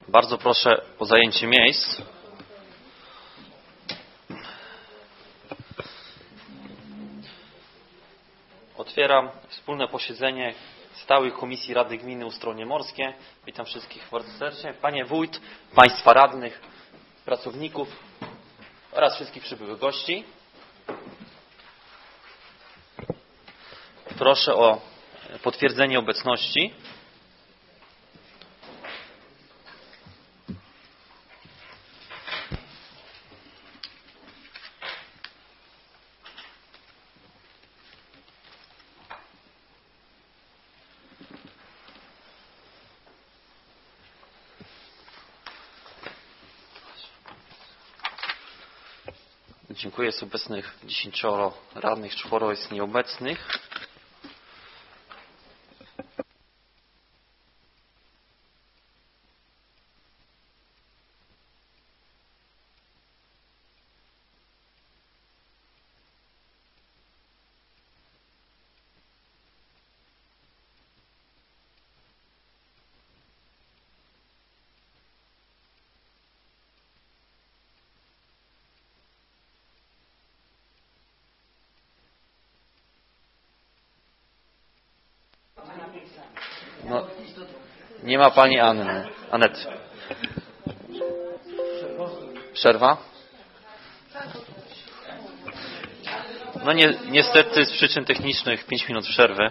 Bardzo proszę o zajęcie miejsc. Otwieram wspólne posiedzenie Stałej Komisji Rady Gminy Ustronie Morskie. Witam wszystkich bardzo serdecznie. Panie Wójt, Państwa radnych, pracowników oraz wszystkich przybyłych gości. Proszę o potwierdzenie obecności. Dziękuję. Jest obecnych 10 radnych, 4 jest nieobecnych. No, nie ma pani Anety. Przerwa? No niestety z przyczyn technicznych 5 minut przerwy.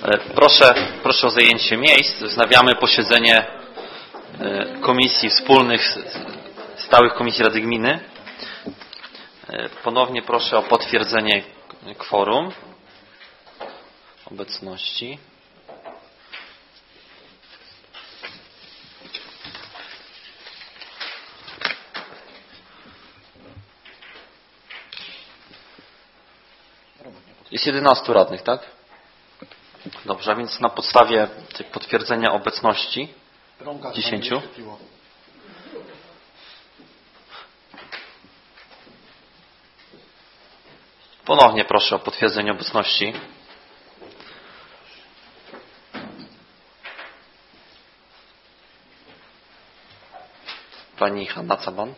Proszę o zajęcie miejsc. Wznawiamy posiedzenie komisji wspólnych, stałych Komisji Rady Gminy. Ponownie proszę o potwierdzenie kworum obecności. Jest 11 radnych, tak? Dobrze, a więc na podstawie potwierdzenia obecności 10. Ponownie proszę o potwierdzenie obecności. Pani Hanna Caban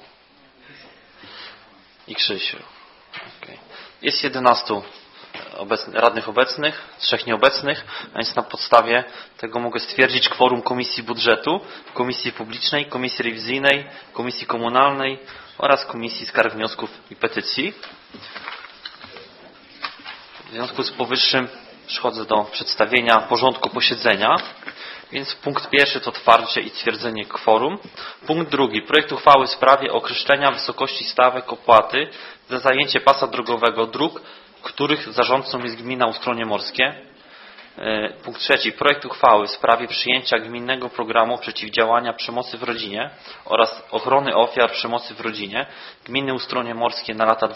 i Krzysiu. Okay. Jest 11 radnych obecnych, 3 nieobecnych, a więc na podstawie tego mogę stwierdzić kworum Komisji Budżetu, Komisji Publicznej, Komisji Rewizyjnej, Komisji Komunalnej oraz Komisji Skarg, Wniosków i Petycji. W związku z powyższym przechodzę do przedstawienia porządku posiedzenia. Więc punkt pierwszy to otwarcie i stwierdzenie kworum. Punkt drugi. Projekt uchwały w sprawie określenia wysokości stawek opłaty za zajęcie pasa drogowego dróg, których zarządcą jest gmina Ustronie Morskie. Punkt trzeci. Projekt uchwały w sprawie przyjęcia gminnego programu przeciwdziałania przemocy w rodzinie oraz ochrony ofiar przemocy w rodzinie gminy Ustronie Morskie na lata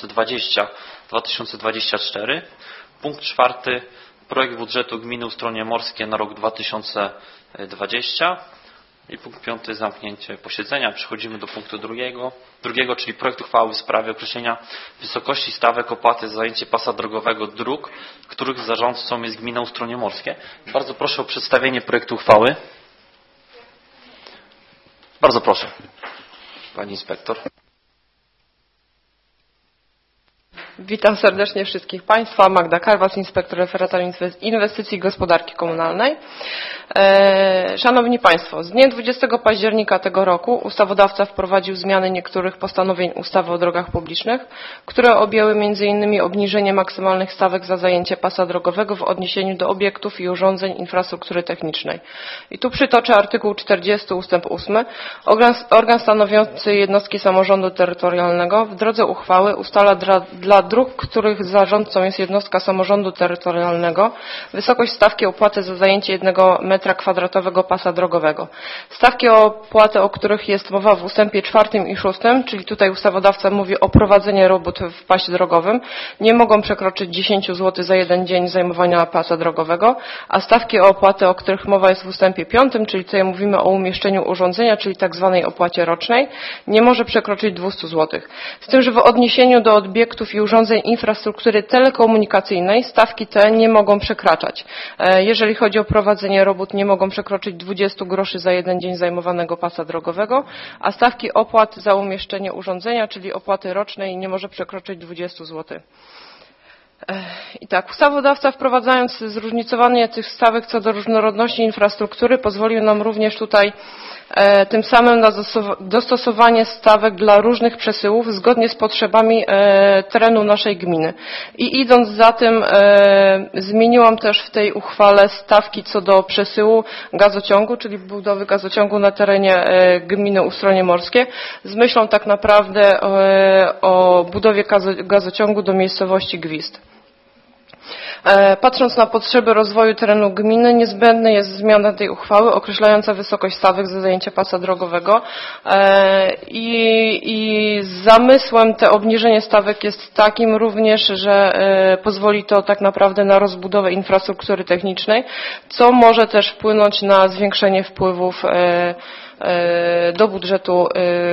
2020-2024. Punkt czwarty. Projekt budżetu gminy Ustronie Morskie na rok 2020. I punkt piąty. Zamknięcie posiedzenia. Przechodzimy do punktu drugiego, czyli projekt uchwały w sprawie określenia wysokości stawek opłaty za zajęcie pasa drogowego dróg, których zarządcą jest gmina Ustronie Morskie. Bardzo proszę o przedstawienie projektu uchwały. Bardzo proszę. Pani inspektor. Witam serdecznie wszystkich Państwa. Magda Karwas, inspektor referatu inwestycji i gospodarki komunalnej. Szanowni Państwo, z dniem 20 października tego roku ustawodawca wprowadził zmiany niektórych postanowień ustawy o drogach publicznych, które objęły m.in. obniżenie maksymalnych stawek za zajęcie pasa drogowego w odniesieniu do obiektów i urządzeń infrastruktury technicznej. I tu przytoczę artykuł 40 ustęp 8. Organ stanowiący jednostki samorządu terytorialnego w drodze uchwały ustala dla dróg, których zarządcą jest jednostka samorządu terytorialnego, wysokość stawki opłaty za zajęcie 1 metra kwadratowego pasa drogowego. Stawki opłaty, o których jest mowa w ustępie 4 i 6, czyli tutaj ustawodawca mówi o prowadzeniu robót w pasie drogowym, nie mogą przekroczyć 10 zł za 1 dzień zajmowania pasa drogowego, a stawki opłaty, o których mowa jest w ustępie 5, czyli tutaj mówimy o umieszczeniu urządzenia, czyli tak zwanej opłacie rocznej, nie może przekroczyć 200 zł. Z tym, że w odniesieniu do obiektów i urządzeń infrastruktury telekomunikacyjnej stawki te nie mogą przekraczać. Jeżeli chodzi o prowadzenie robót, nie mogą przekroczyć 20 groszy za 1 dzień zajmowanego pasa drogowego, a stawki opłat za umieszczenie urządzenia, czyli opłaty rocznej, nie może przekroczyć 20 zł. I tak, ustawodawca wprowadzając zróżnicowanie tych stawek co do różnorodności infrastruktury pozwolił nam również tutaj tym samym na dostosowanie stawek dla różnych przesyłów zgodnie z potrzebami terenu naszej gminy. I idąc za tym zmieniłam też w tej uchwale stawki co do przesyłu gazociągu, czyli budowy gazociągu na terenie gminy Ustronie Morskie z myślą tak naprawdę o budowie gazociągu do miejscowości Gwizd. Patrząc na potrzeby rozwoju terenu gminy, niezbędna jest zmiana tej uchwały określająca wysokość stawek za zajęcie pasa drogowego i zamysłem te obniżenie stawek jest takim również, że pozwoli to tak naprawdę na rozbudowę infrastruktury technicznej, co może też wpłynąć na zwiększenie wpływów do budżetu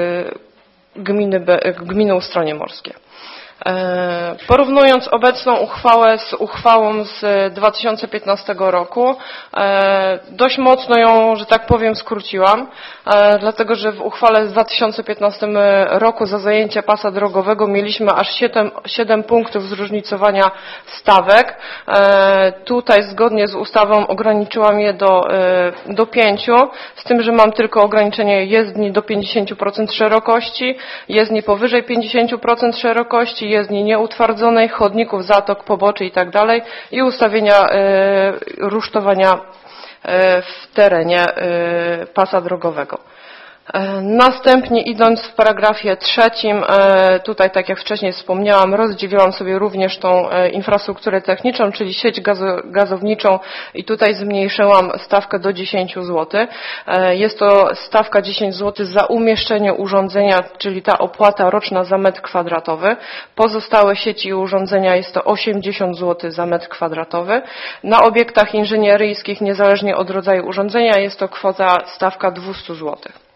gminy Ustronie Morskie. Porównując obecną uchwałę z uchwałą z 2015 roku, dość mocno ją, że tak powiem, skróciłam, dlatego że w uchwale z 2015 roku za zajęcie pasa drogowego mieliśmy aż 7 punktów zróżnicowania stawek. Tutaj zgodnie z ustawą ograniczyłam je do 5, z tym, że mam tylko ograniczenie jezdni do 50% szerokości, jezdni powyżej 50% szerokości, sieci jezdni nieutwardzonej, chodników, zatok, poboczy itd. i ustawienia rusztowania w terenie pasa drogowego. Następnie idąc w paragrafie 3, tutaj tak jak wcześniej wspomniałam, rozdzieliłam sobie również tą infrastrukturę techniczną, czyli sieć gazowniczą i tutaj zmniejszyłam stawkę do 10 zł. Jest to stawka 10 zł za umieszczenie urządzenia, czyli ta opłata roczna za metr kwadratowy. Pozostałe sieci i urządzenia jest to 80 zł za metr kwadratowy. Na obiektach inżynieryjskich, niezależnie od rodzaju urządzenia, jest to stawka 200 zł.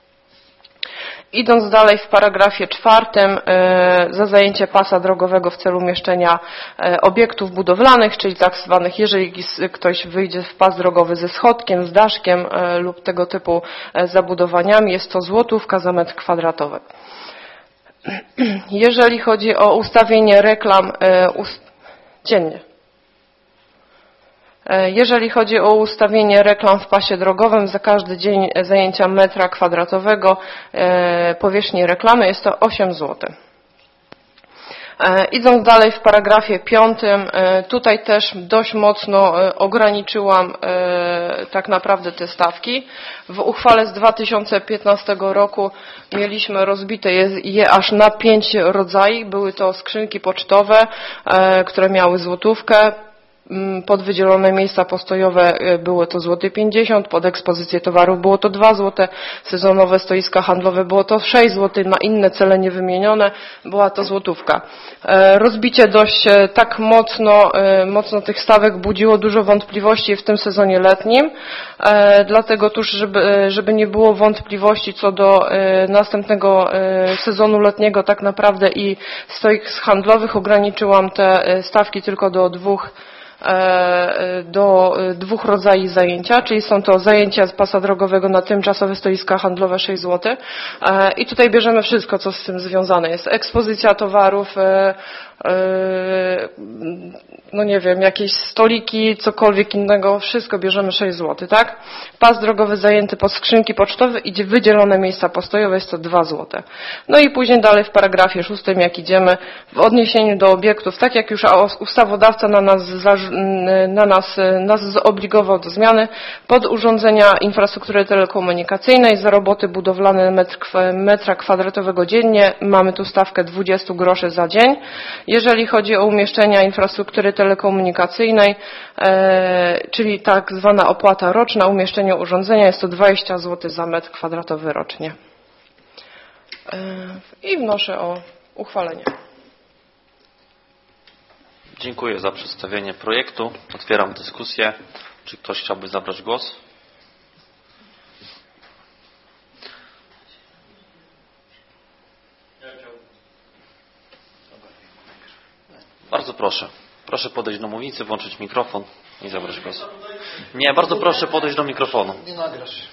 Idąc dalej w paragrafie 4, za zajęcie pasa drogowego w celu umieszczenia obiektów budowlanych, czyli tak zwanych, jeżeli ktoś wyjdzie w pas drogowy ze schodkiem, z daszkiem lub tego typu zabudowaniami, jest to złotówka za metr kwadratowy. Jeżeli chodzi o ustawienie reklam dziennie. Jeżeli chodzi o ustawienie reklam w pasie drogowym, za każdy dzień zajęcia metra kwadratowego powierzchni reklamy jest to 8 zł. Idąc dalej w paragrafie 5, tutaj też dość mocno ograniczyłam tak naprawdę te stawki. W uchwale z 2015 roku mieliśmy rozbite je aż na 5 rodzajów. Były to skrzynki pocztowe, które miały złotówkę. Pod wydzielone miejsca postojowe było to złoty 50, pod ekspozycję towarów było to 2 zł, sezonowe stoiska handlowe było to 6 zł, na inne cele niewymienione była to złotówka. Rozbicie dość tak mocno tych stawek budziło dużo wątpliwości w tym sezonie letnim, dlatego tuż, żeby nie było wątpliwości co do następnego sezonu letniego tak naprawdę i stoisk handlowych, ograniczyłam te stawki tylko do dwóch rodzajów zajęcia, czyli są to zajęcia z pasa drogowego na tymczasowe stoiska handlowe 6 zł i tutaj bierzemy wszystko, co z tym związane jest. Ekspozycja towarów, no nie wiem, jakieś stoliki, cokolwiek innego, wszystko bierzemy 6 zł, tak? Pas drogowy zajęty pod skrzynki pocztowe i wydzielone miejsca postojowe jest to 2 zł. No i później dalej w paragrafie 6, jak idziemy, w odniesieniu do obiektów, tak jak już ustawodawca nas zobligował do zmiany, pod urządzenia infrastruktury telekomunikacyjnej za roboty budowlane metra kwadratowego dziennie mamy tu stawkę 20 groszy za dzień. Jeżeli chodzi o umieszczenia infrastruktury telekomunikacyjnej, czyli tak zwana opłata roczna, umieszczenie urządzenia jest to 20 zł za metr kwadratowy rocznie. I wnoszę o uchwalenie. Dziękuję za przedstawienie projektu. Otwieram dyskusję. Czy ktoś chciałby zabrać głos? Bardzo proszę. Proszę podejść do mównicy, włączyć mikrofon i zabrać głos. Nie, bardzo proszę podejść do mikrofonu. Nie nagrasz.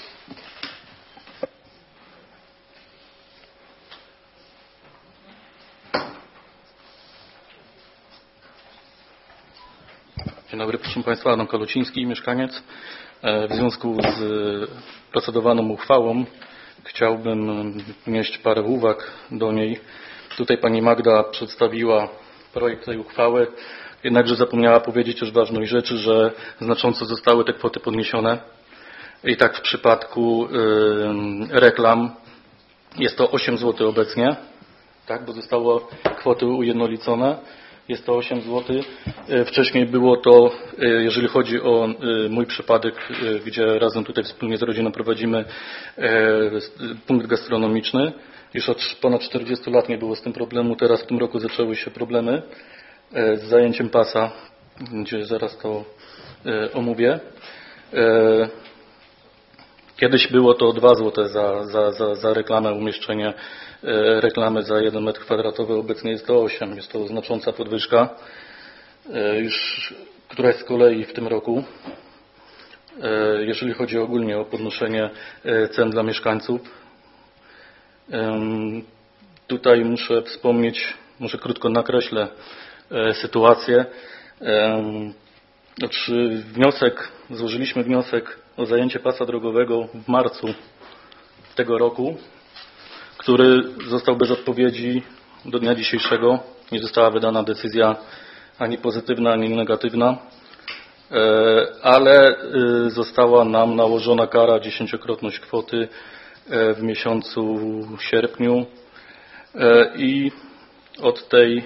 Dzień dobry, proszę Państwa, Adam Kalociński, mieszkaniec. W związku z procedowaną uchwałą chciałbym wnieść parę uwag do niej. Tutaj Pani Magda przedstawiła projekt tej uchwały, jednakże zapomniała powiedzieć już ważnej rzeczy, że znacząco zostały te kwoty podniesione. I tak w przypadku reklam jest to 8 zł obecnie, tak, bo zostało kwoty ujednolicone. Jest to 8 zł. Wcześniej było to, jeżeli chodzi o mój przypadek, gdzie razem tutaj wspólnie z rodziną prowadzimy punkt gastronomiczny. Już od ponad 40 lat nie było z tym problemu. Teraz w tym roku zaczęły się problemy z zajęciem pasa, gdzie zaraz to omówię. Kiedyś było to 2 zł za reklamę, umieszczenie reklamy za 1 metr kwadratowy, obecnie jest to 8. Jest to znacząca podwyżka, która jest z kolei w tym roku. Jeżeli chodzi ogólnie o podnoszenie cen dla mieszkańców, tutaj muszę wspomnieć, może krótko nakreślę sytuację. Złożyliśmy wniosek o zajęcie pasa drogowego w marcu tego roku, który został bez odpowiedzi do dnia dzisiejszego. nie została wydana decyzja ani pozytywna, ani negatywna, ale została nam nałożona kara 10-krotność kwoty w miesiącu sierpniu i od tej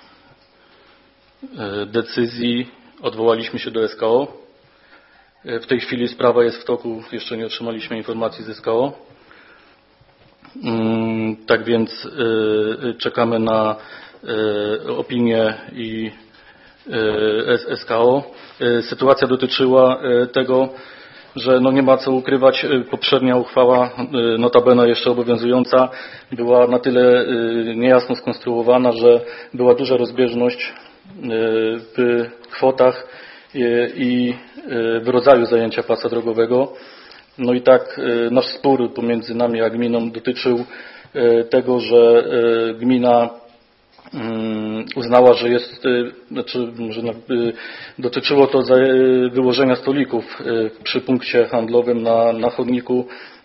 decyzji odwołaliśmy się do SKO. W tej chwili sprawa jest w toku, jeszcze nie otrzymaliśmy informacji z SKO. Tak więc czekamy na opinię i SKO. Sytuacja dotyczyła tego, że nie ma co ukrywać, poprzednia uchwała, notabene jeszcze obowiązująca, była na tyle niejasno skonstruowana, że była duża rozbieżność w kwotach i w rodzaju zajęcia pasa drogowego. No i tak nasz spór pomiędzy nami a gminą dotyczył tego, że gmina uznała, że jest, dotyczyło to wyłożenia stolików przy punkcie handlowym na chodniku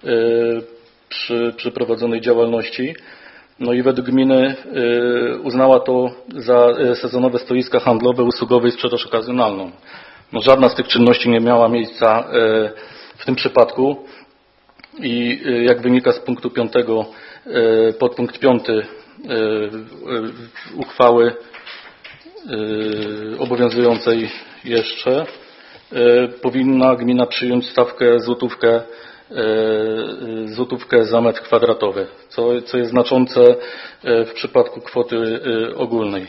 przy prowadzonej działalności. No i według gminy uznała to za sezonowe stoiska handlowe, usługowe i sprzedaż okazjonalną. Żadna z tych czynności nie miała miejsca w tym przypadku i jak wynika z punktu 5, podpunkt 5 uchwały obowiązującej jeszcze, powinna gmina przyjąć stawkę złotówkę za metr kwadratowy, co jest znaczące w przypadku kwoty ogólnej.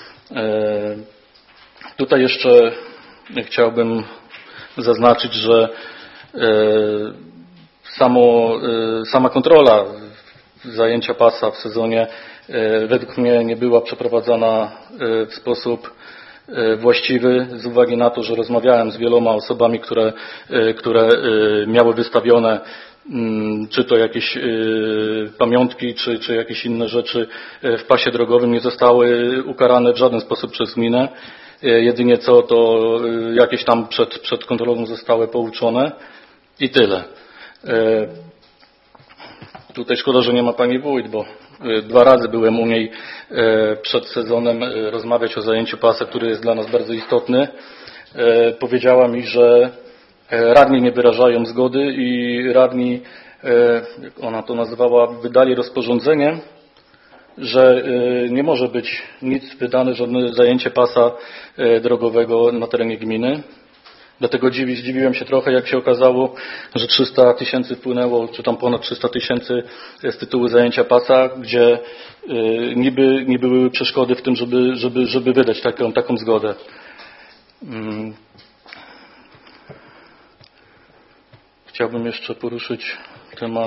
Tutaj jeszcze chciałbym zaznaczyć, że sama kontrola zajęcia pasa w sezonie według mnie nie była przeprowadzana w sposób właściwy z uwagi na to, że rozmawiałem z wieloma osobami, które miały wystawione czy to jakieś pamiątki, czy jakieś inne rzeczy w pasie drogowym, nie zostały ukarane w żaden sposób przez gminę. Jedynie co to jakieś tam przed kontrolą zostały pouczone i tyle. Tutaj szkoda, że nie ma pani wójt, bo 2 razy byłem u niej przed sezonem rozmawiać o zajęciu pasa, który jest dla nas bardzo istotny. Powiedziała mi, że radni nie wyrażają zgody i radni, jak ona to nazwała, wydali rozporządzenie, że nie może być nic wydane, żadne zajęcie pasa drogowego na terenie gminy. Dlatego zdziwiłem się trochę, jak się okazało, że 300 000 wpłynęło, czy tam ponad 300 000 z tytułu zajęcia pasa, gdzie niby były przeszkody w tym, żeby wydać taką zgodę. Chciałbym jeszcze poruszyć temat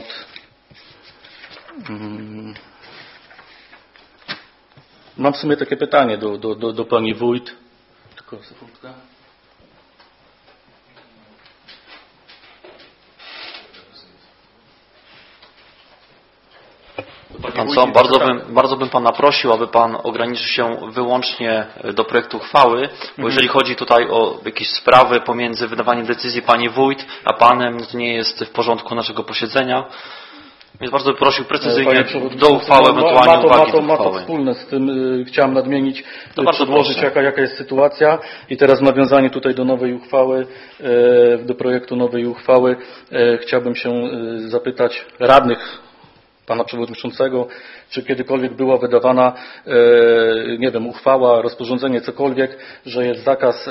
mam w sumie takie pytanie do pani wójt. Tylko sekundkę. Pan co, bardzo bym Pana prosił, aby Pan ograniczył się wyłącznie do projektu uchwały, bo jeżeli chodzi tutaj o jakieś sprawy pomiędzy wydawaniem decyzji Pani Wójt a Panem, to nie jest w porządku naszego posiedzenia. Więc bardzo bym prosił precyzyjnie do uchwały, ewentualnie uwagi do ma to uchwały. wspólne z tym, chciałem nadmienić, przedłożyć jaka jest sytuacja i teraz w nawiązaniu tutaj do nowej uchwały, do projektu nowej uchwały chciałbym się zapytać radnych, pana przewodniczącego, czy kiedykolwiek była wydawana, nie wiem, uchwała, rozporządzenie, cokolwiek, że jest zakaz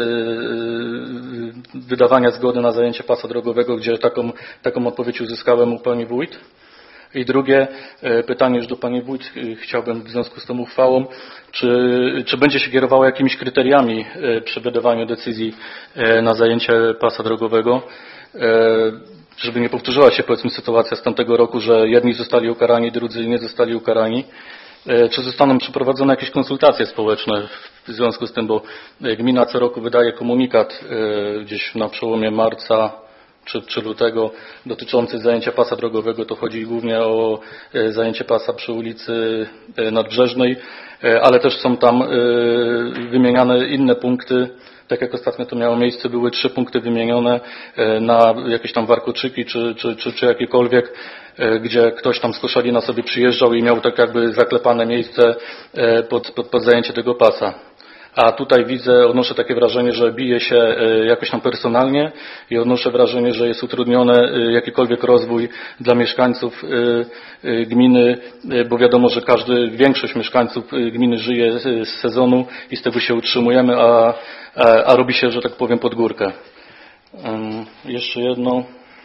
wydawania zgody na zajęcie pasa drogowego, gdzie taką odpowiedź uzyskałem u pani wójt. I drugie pytanie już do pani wójt, chciałbym w związku z tą uchwałą, czy będzie się kierowała jakimiś kryteriami przy wydawaniu decyzji na zajęcie pasa drogowego, żeby nie powtórzyła się, powiedzmy, sytuacja z tamtego roku, że jedni zostali ukarani, drudzy nie zostali ukarani. Czy zostaną przeprowadzone jakieś konsultacje społeczne w związku z tym, bo gmina co roku wydaje komunikat gdzieś na przełomie marca, czy lutego dotyczący zajęcia pasa drogowego. To chodzi głównie o zajęcie pasa przy ulicy Nadbrzeżnej, ale też są tam wymieniane inne punkty. Tak jak ostatnio to miało miejsce, były 3 punkty wymienione na jakieś tam warkoczyki czy jakiekolwiek, gdzie ktoś tam z Koszalina sobie przyjeżdżał i miał tak jakby zaklepane miejsce pod zajęcie tego pasa. A tutaj widzę, odnoszę takie wrażenie, że bije się jakoś tam personalnie i odnoszę wrażenie, że jest utrudniony jakikolwiek rozwój dla mieszkańców gminy, bo wiadomo, że większość mieszkańców gminy żyje z sezonu i z tego się utrzymujemy, a robi się, że tak powiem, pod górkę. Jeszcze jedno.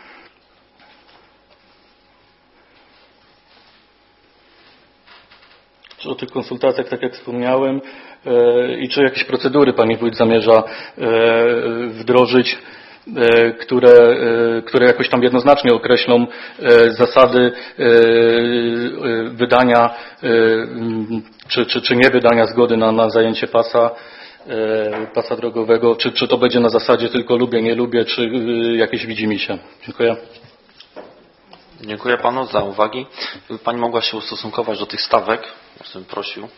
O tych konsultacjach, tak jak wspomniałem, i czy jakieś procedury pani wójt zamierza wdrożyć, które jakoś tam jednoznacznie określą zasady wydania czy nie wydania zgody na zajęcie pasa drogowego, czy to będzie na zasadzie tylko lubię, nie lubię, czy jakieś widzimisię. Dziękuję. Dziękuję panu za uwagi. Gdyby pani mogła się ustosunkować do tych stawek, ja bym prosił.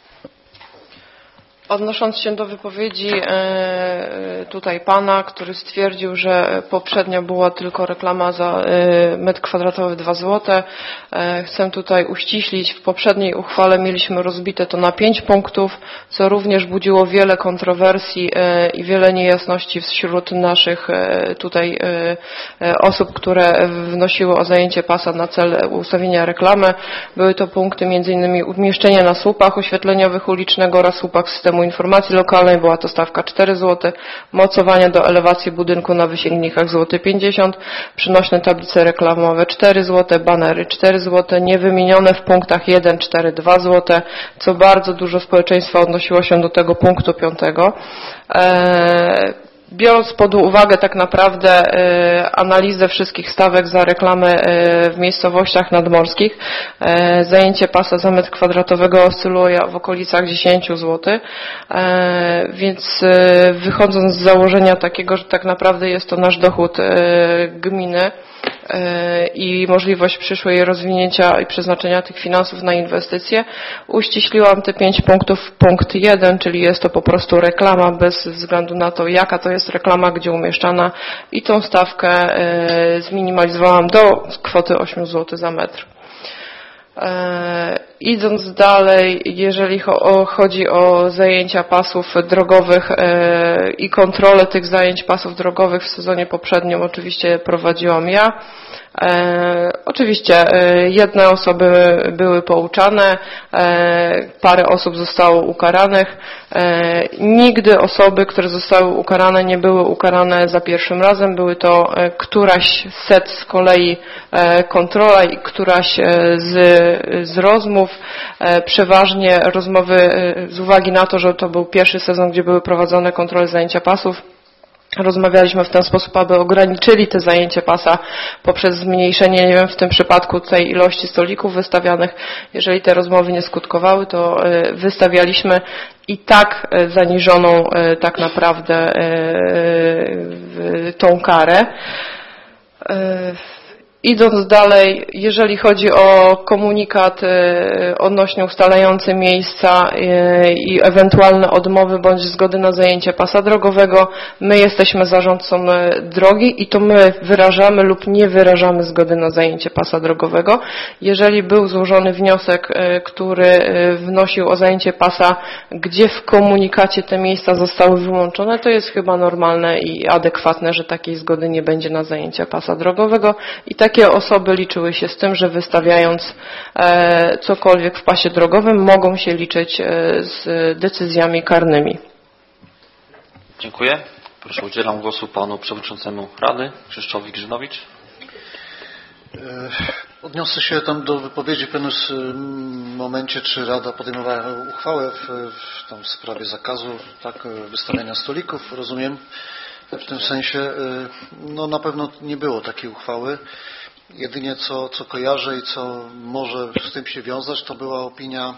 Odnosząc się do wypowiedzi tutaj pana, który stwierdził, że poprzednio była tylko reklama za metr kwadratowy 2 zł. Chcę tutaj uściślić, w poprzedniej uchwale mieliśmy rozbite to na 5 punktów, co również budziło wiele kontrowersji i wiele niejasności wśród naszych tutaj osób, które wnosiły o zajęcie pasa na cel ustawienia reklamy. Były to punkty m.in. umieszczenia na słupach oświetleniowych ulicznego oraz słupach systemu informacji lokalnej, była to stawka 4 zł, mocowania do elewacji budynku na wysięgnikach złoty 50, przynośne tablice reklamowe 4 zł, banery 4 zł, niewymienione w punktach 1, 4, 2 zł, co bardzo dużo społeczeństwa odnosiło się do tego punktu 5. Biorąc pod uwagę tak naprawdę analizę wszystkich stawek za reklamę w miejscowościach nadmorskich, zajęcie pasa za metr kwadratowego oscyluje w okolicach 10 zł, więc wychodząc z założenia takiego, że tak naprawdę jest to nasz dochód gminy i możliwość przyszłej rozwinięcia i przeznaczenia tych finansów na inwestycje, uściśliłam te 5 punktów w punkt 1, czyli jest to po prostu reklama bez względu na to, jaka to jest reklama, gdzie umieszczana, i tą stawkę zminimalizowałam do kwoty 8 zł za metr. Idąc dalej, jeżeli chodzi o zajęcia pasów drogowych i kontrolę tych zajęć pasów drogowych w sezonie poprzednim oczywiście prowadziłam ja. Oczywiście jedne osoby były pouczane, parę osób zostało ukaranych. Nigdy osoby, które zostały ukarane, nie były ukarane za pierwszym razem. Były to któraś z kolei kontrola i któraś z rozmów. Przeważnie rozmowy z uwagi na to, że to był pierwszy sezon, gdzie były prowadzone kontrole zajęcia pasów. Rozmawialiśmy w ten sposób, aby ograniczyli te zajęcie pasa poprzez zmniejszenie, nie wiem, w tym przypadku tej ilości stolików wystawianych. Jeżeli te rozmowy nie skutkowały, to wystawialiśmy i tak zaniżoną tak naprawdę tą karę. Idąc dalej, jeżeli chodzi o komunikat odnośnie ustalający miejsca i ewentualne odmowy bądź zgody na zajęcie pasa drogowego, my jesteśmy zarządcą drogi i to my wyrażamy lub nie wyrażamy zgody na zajęcie pasa drogowego. Jeżeli był złożony wniosek, który wnosił o zajęcie pasa, gdzie w komunikacie te miejsca zostały wyłączone, to jest chyba normalne i adekwatne, że takiej zgody nie będzie na zajęcie pasa drogowego i takie osoby liczyły się z tym, że wystawiając cokolwiek w pasie drogowym mogą się liczyć z decyzjami karnymi. Dziękuję. Proszę, udzielam głosu panu przewodniczącemu Rady, Krzysztofowi Grzynowicz. Odniosę się tam do wypowiedzi w pewnym momencie, czy Rada podejmowała uchwałę w sprawie zakazu wystawiania stolików, rozumiem. W tym sensie no na pewno nie było takiej uchwały. Jedynie co kojarzę i co może z tym się wiązać, to była opinia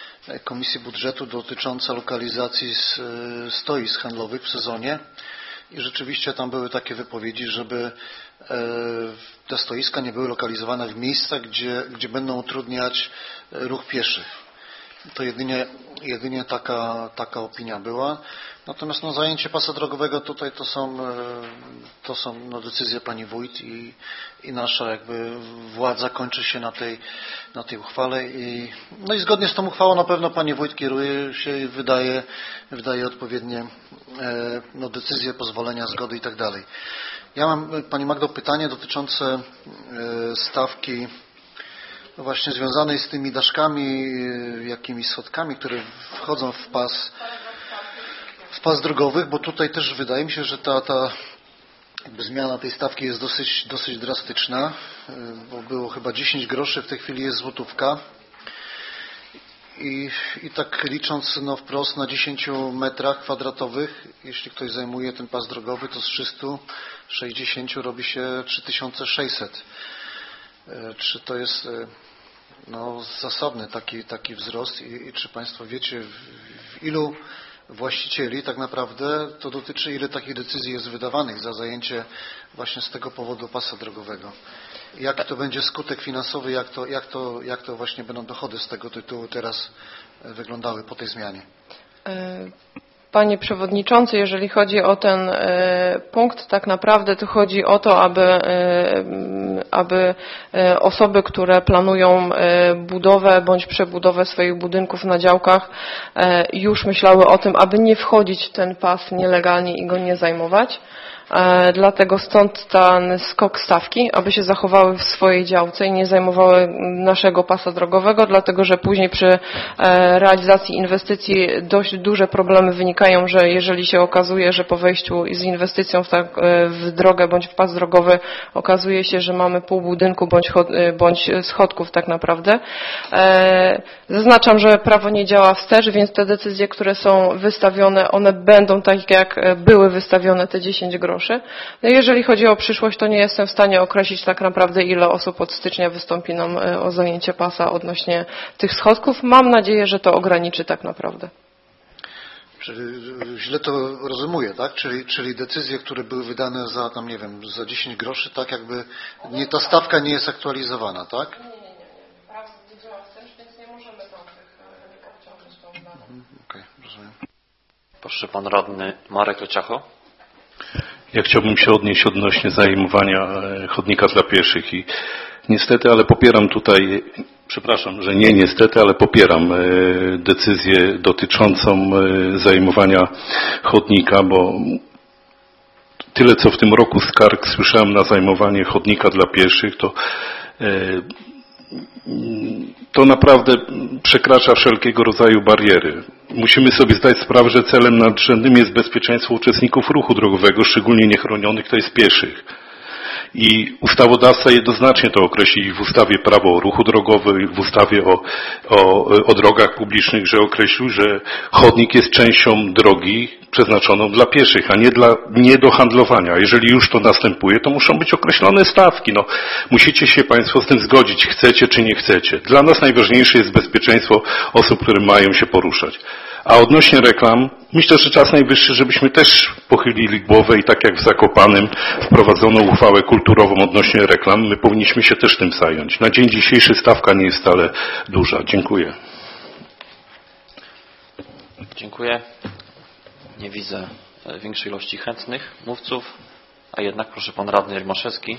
Komisji Budżetu dotycząca lokalizacji stoisk handlowych w sezonie i rzeczywiście tam były takie wypowiedzi, żeby te stoiska nie były lokalizowane w miejscach, gdzie będą utrudniać ruch pieszych. To jedynie taka opinia była. Natomiast zajęcie pasa drogowego tutaj to są decyzje pani wójt i nasza jakby władza kończy się na tej uchwale i zgodnie z tą uchwałą na pewno pani wójt kieruje się i wydaje odpowiednie decyzje, pozwolenia, zgody i tak dalej. Ja mam pani Magdo pytanie dotyczące stawki właśnie związanej z tymi daszkami, jakimiś schodkami, które wchodzą w pas drogowych, bo tutaj też wydaje mi się, że ta jakby zmiana tej stawki jest dosyć drastyczna, bo było chyba 10 groszy, w tej chwili jest złotówka. I tak licząc wprost na 10 metrach kwadratowych, jeśli ktoś zajmuje ten pas drogowy, to z 360 robi się 3600. Czy to jest zasadny taki wzrost i czy Państwo wiecie, w ilu właścicieli tak naprawdę to dotyczy, ile takich decyzji jest wydawanych za zajęcie właśnie z tego powodu pasa drogowego? Jaki to będzie skutek finansowy, jak to właśnie będą dochody z tego tytułu teraz wyglądały po tej zmianie? Panie Przewodniczący, jeżeli chodzi o ten punkt, tak naprawdę to chodzi o to, aby osoby, które planują budowę bądź przebudowę swoich budynków na działkach, już myślały o tym, aby nie wchodzić w ten pas nielegalnie i go nie zajmować. Dlatego stąd ten skok stawki, aby się zachowały w swojej działce i nie zajmowały naszego pasa drogowego, dlatego że później przy realizacji inwestycji dość duże problemy wynikają, że jeżeli się okazuje, że po wejściu z inwestycją w drogę bądź w pas drogowy okazuje się, że mamy pół budynku bądź schodków tak naprawdę. Zaznaczam, że prawo nie działa wstecz, więc te decyzje, które są wystawione, one będą tak jak były wystawione te 10 groszy. Jeżeli chodzi o przyszłość, to nie jestem w stanie określić tak naprawdę, ile osób od stycznia wystąpi nam o zajęcie pasa odnośnie tych schodków. Mam nadzieję, że to ograniczy tak naprawdę. Czyli źle to rozumuję, tak? Czyli decyzje, które były wydane za tam, nie wiem, za 10 groszy, tak jakby ta stawka nie jest aktualizowana, tak? Nie. Prawo nie działa wstecz, więc nie możemy tam tych obciążyć tą daną. Okej, rozumiem. Proszę pan radny Marek Leciacho. Ja chciałbym się odnieść odnośnie zajmowania chodnika dla pieszych i niestety, ale popieram tutaj, przepraszam, że nie niestety, ale popieram decyzję dotyczącą zajmowania chodnika, bo tyle co w tym roku skarg słyszałem na zajmowanie chodnika dla pieszych, to naprawdę przekracza wszelkiego rodzaju bariery. Musimy sobie zdać sprawę, że celem nadrzędnym jest bezpieczeństwo uczestników ruchu drogowego, szczególnie niechronionych, to jest pieszych. I ustawodawca jednoznacznie to określił w ustawie Prawo o ruchu drogowym, w ustawie o drogach publicznych, że określił, że chodnik jest częścią drogi przeznaczoną dla pieszych, a nie do handlowania. Jeżeli już to następuje, to muszą być określone stawki. Musicie się Państwo z tym zgodzić, chcecie czy nie chcecie. Dla nas najważniejsze jest bezpieczeństwo osób, które mają się poruszać. A odnośnie reklam, myślę, że czas najwyższy, żebyśmy też pochylili głowę i tak jak w Zakopanem wprowadzono uchwałę kulturową odnośnie reklam, my powinniśmy się też tym zająć. Na dzień dzisiejszy stawka nie jest wcale duża. Dziękuję. Dziękuję. Nie widzę większej ilości chętnych mówców, a jednak proszę pan radny Jermaszewski.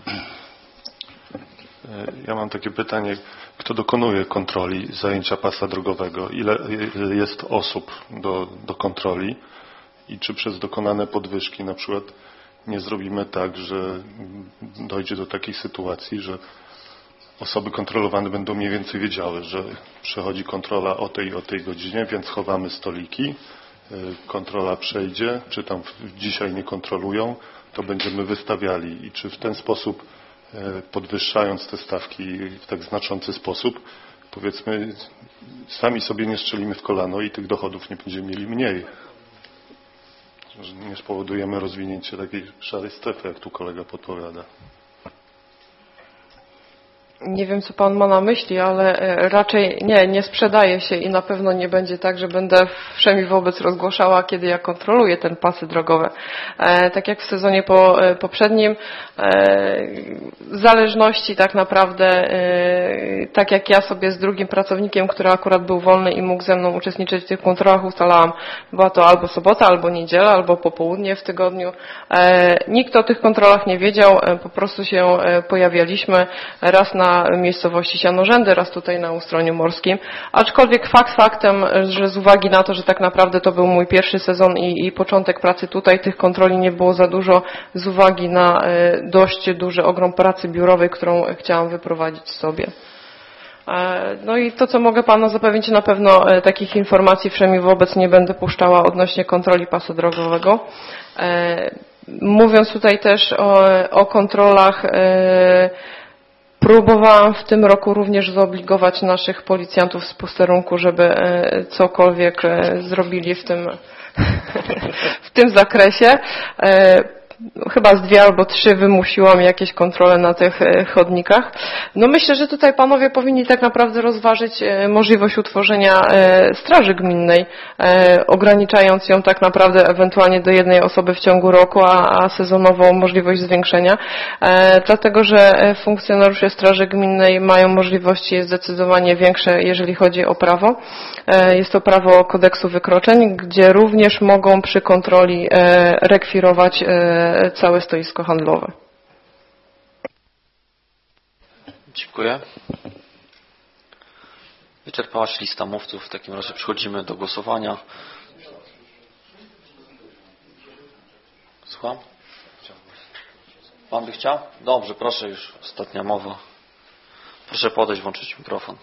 Ja mam takie pytanie, kto dokonuje kontroli zajęcia pasa drogowego? Ile jest osób do kontroli? I czy przez dokonane podwyżki na przykład nie zrobimy tak, że dojdzie do takiej sytuacji, że osoby kontrolowane będą mniej więcej wiedziały, że przechodzi kontrola o tej godzinie, więc chowamy stoliki, kontrola przejdzie, czy tam dzisiaj nie kontrolują, to będziemy wystawiali. I czy w ten sposób, podwyższając te stawki w tak znaczący sposób, powiedzmy, sami sobie nie strzelimy w kolano i tych dochodów nie będziemy mieli mniej. Że nie spowodujemy rozwinięcia takiej szarej strefy, jak tu kolega podpowiada. Nie wiem, co Pan ma na myśli, ale raczej nie sprzedaje się i na pewno nie będzie tak, że będę wszemi wobec rozgłaszała, kiedy ja kontroluję te pasy drogowe. Tak jak w sezonie poprzednim, w zależności tak naprawdę, tak jak ja sobie z drugim pracownikiem, który akurat był wolny i mógł ze mną uczestniczyć w tych kontrolach, ustalałam, była to albo sobota, albo niedziela, albo popołudnie w tygodniu. Nikt o tych kontrolach nie wiedział, po prostu się pojawialiśmy raz na miejscowości Sianorzędy, raz tutaj na Ustroniu Morskim. Aczkolwiek faktem, że z uwagi na to, że tak naprawdę to był mój pierwszy sezon i początek pracy tutaj, tych kontroli nie było za dużo z uwagi na dość duży ogrom pracy biurowej, którą chciałam wyprowadzić sobie. No i to, co mogę Panu zapewnić, na pewno takich informacji wszemi wobec nie będę puszczała odnośnie kontroli pasa drogowego. Mówiąc tutaj też o kontrolach, próbowałam w tym roku również zobligować naszych policjantów z posterunku, żeby cokolwiek zrobili w tym zakresie. Chyba z 2 albo 3 wymusiłam jakieś kontrole na tych chodnikach. No myślę, że tutaj panowie powinni tak naprawdę rozważyć możliwość utworzenia straży gminnej, ograniczając ją tak naprawdę ewentualnie do 1 osoby w ciągu roku, a sezonowo możliwość zwiększenia. Dlatego, że funkcjonariusze straży gminnej mają możliwości zdecydowanie większe, jeżeli chodzi o prawo. Jest to prawo kodeksu wykroczeń, gdzie również mogą przy kontroli rekwirować całe stoisko handlowe. Dziękuję. Wyczerpała się lista mówców. W takim razie przechodzimy do głosowania. Słucham? Pan by chciał? Dobrze, proszę, już ostatnia mowa. Proszę podejść, włączyć mikrofon.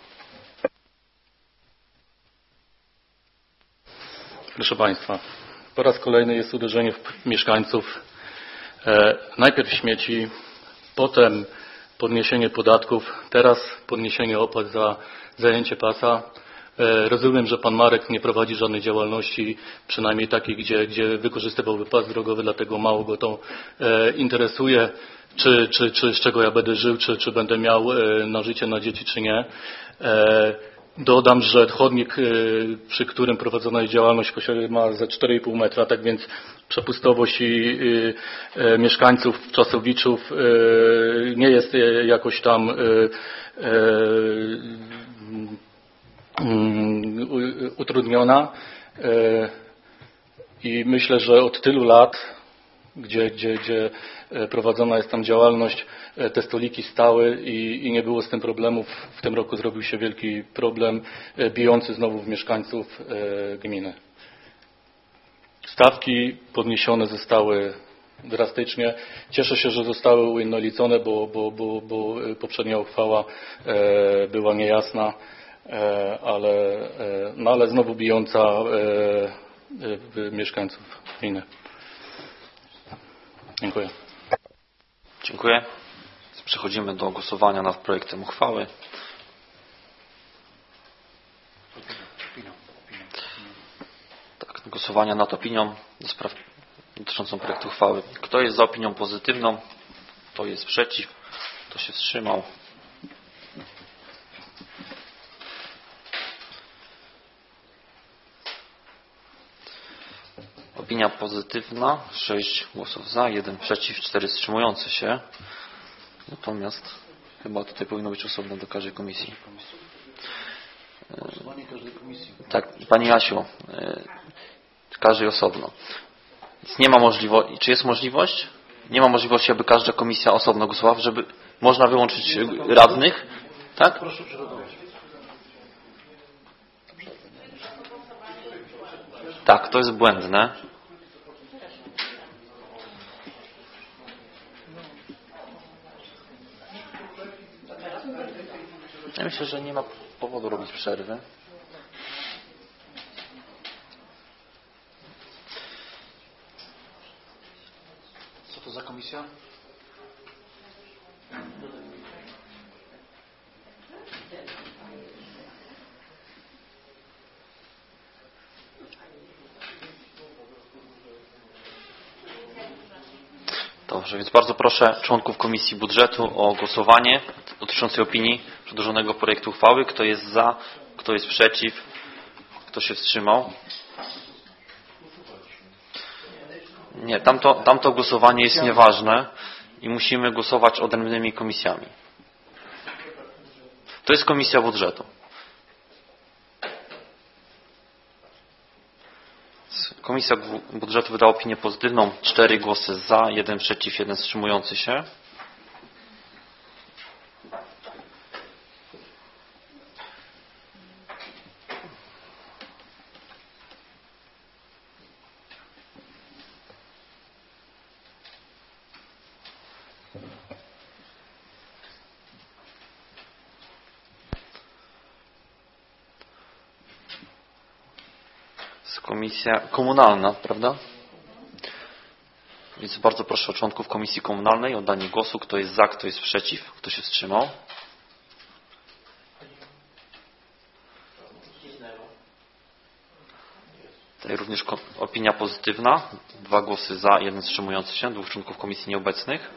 Proszę Państwa, po raz kolejny jest uderzenie w mieszkańców. Najpierw śmieci, potem podniesienie podatków, teraz podniesienie opłat za zajęcie pasa. Rozumiem, że Pan Marek nie prowadzi żadnej działalności, przynajmniej takiej, gdzie wykorzystywałby pas drogowy, dlatego mało go to interesuje, czy z czego ja będę żył, czy będę miał na życie, na dzieci, czy nie. Dodam, że chodnik, przy którym prowadzona jest działalność, ma za 4,5 metra, tak więc przepustowość mieszkańców Czasowiczów nie jest jakoś tam utrudniona. I myślę, że od tylu lat, gdzie prowadzona jest tam działalność, te stoliki stały i nie było z tym problemów. W tym roku zrobił się wielki problem, bijący znowu w mieszkańców gminy. Stawki podniesione zostały drastycznie. Cieszę się, że zostały ujednolicone, bo poprzednia uchwała była niejasna, ale znowu bijąca mieszkańców gminy. Dziękuję. Dziękuję. Przechodzimy do głosowania nad projektem uchwały. Tak, głosowania nad opinią dotyczącą projektu uchwały. Kto jest za opinią pozytywną? Kto jest przeciw? Kto się wstrzymał? Opinia pozytywna, 6 głosów za, 1 przeciw, 4 wstrzymujące się. Natomiast chyba tutaj powinno być osobno do każdej komisji. Tak, Pani Jasiu, każdej osobno. Więc nie ma możliwości, czy jest możliwość? Nie ma możliwości, aby każda komisja osobno głosowała, żeby można wyłączyć radnych? Tak? Proszę przygotować. Tak, to jest błędne. Ja myślę, że nie ma powodu robić przerwy. Co to za komisja? Dobrze, więc bardzo proszę członków Komisji Budżetu o głosowanie dotyczącej opinii przedłożonego projektu uchwały. Kto jest za, kto jest przeciw, kto się wstrzymał? Nie, tamto głosowanie jest nieważne i musimy głosować odrębnymi komisjami. To jest Komisja Budżetu. Komisja Budżetu wydała opinię pozytywną. 4 głosy za, 1 przeciw, 1 wstrzymujący się. Komisja komunalna, prawda? Więc bardzo proszę o członków Komisji Komunalnej o oddanie głosu. Kto jest za, kto jest przeciw, kto się wstrzymał. Tutaj również opinia pozytywna. 2 głosy za, 1 wstrzymujący się, 2 członków komisji nieobecnych.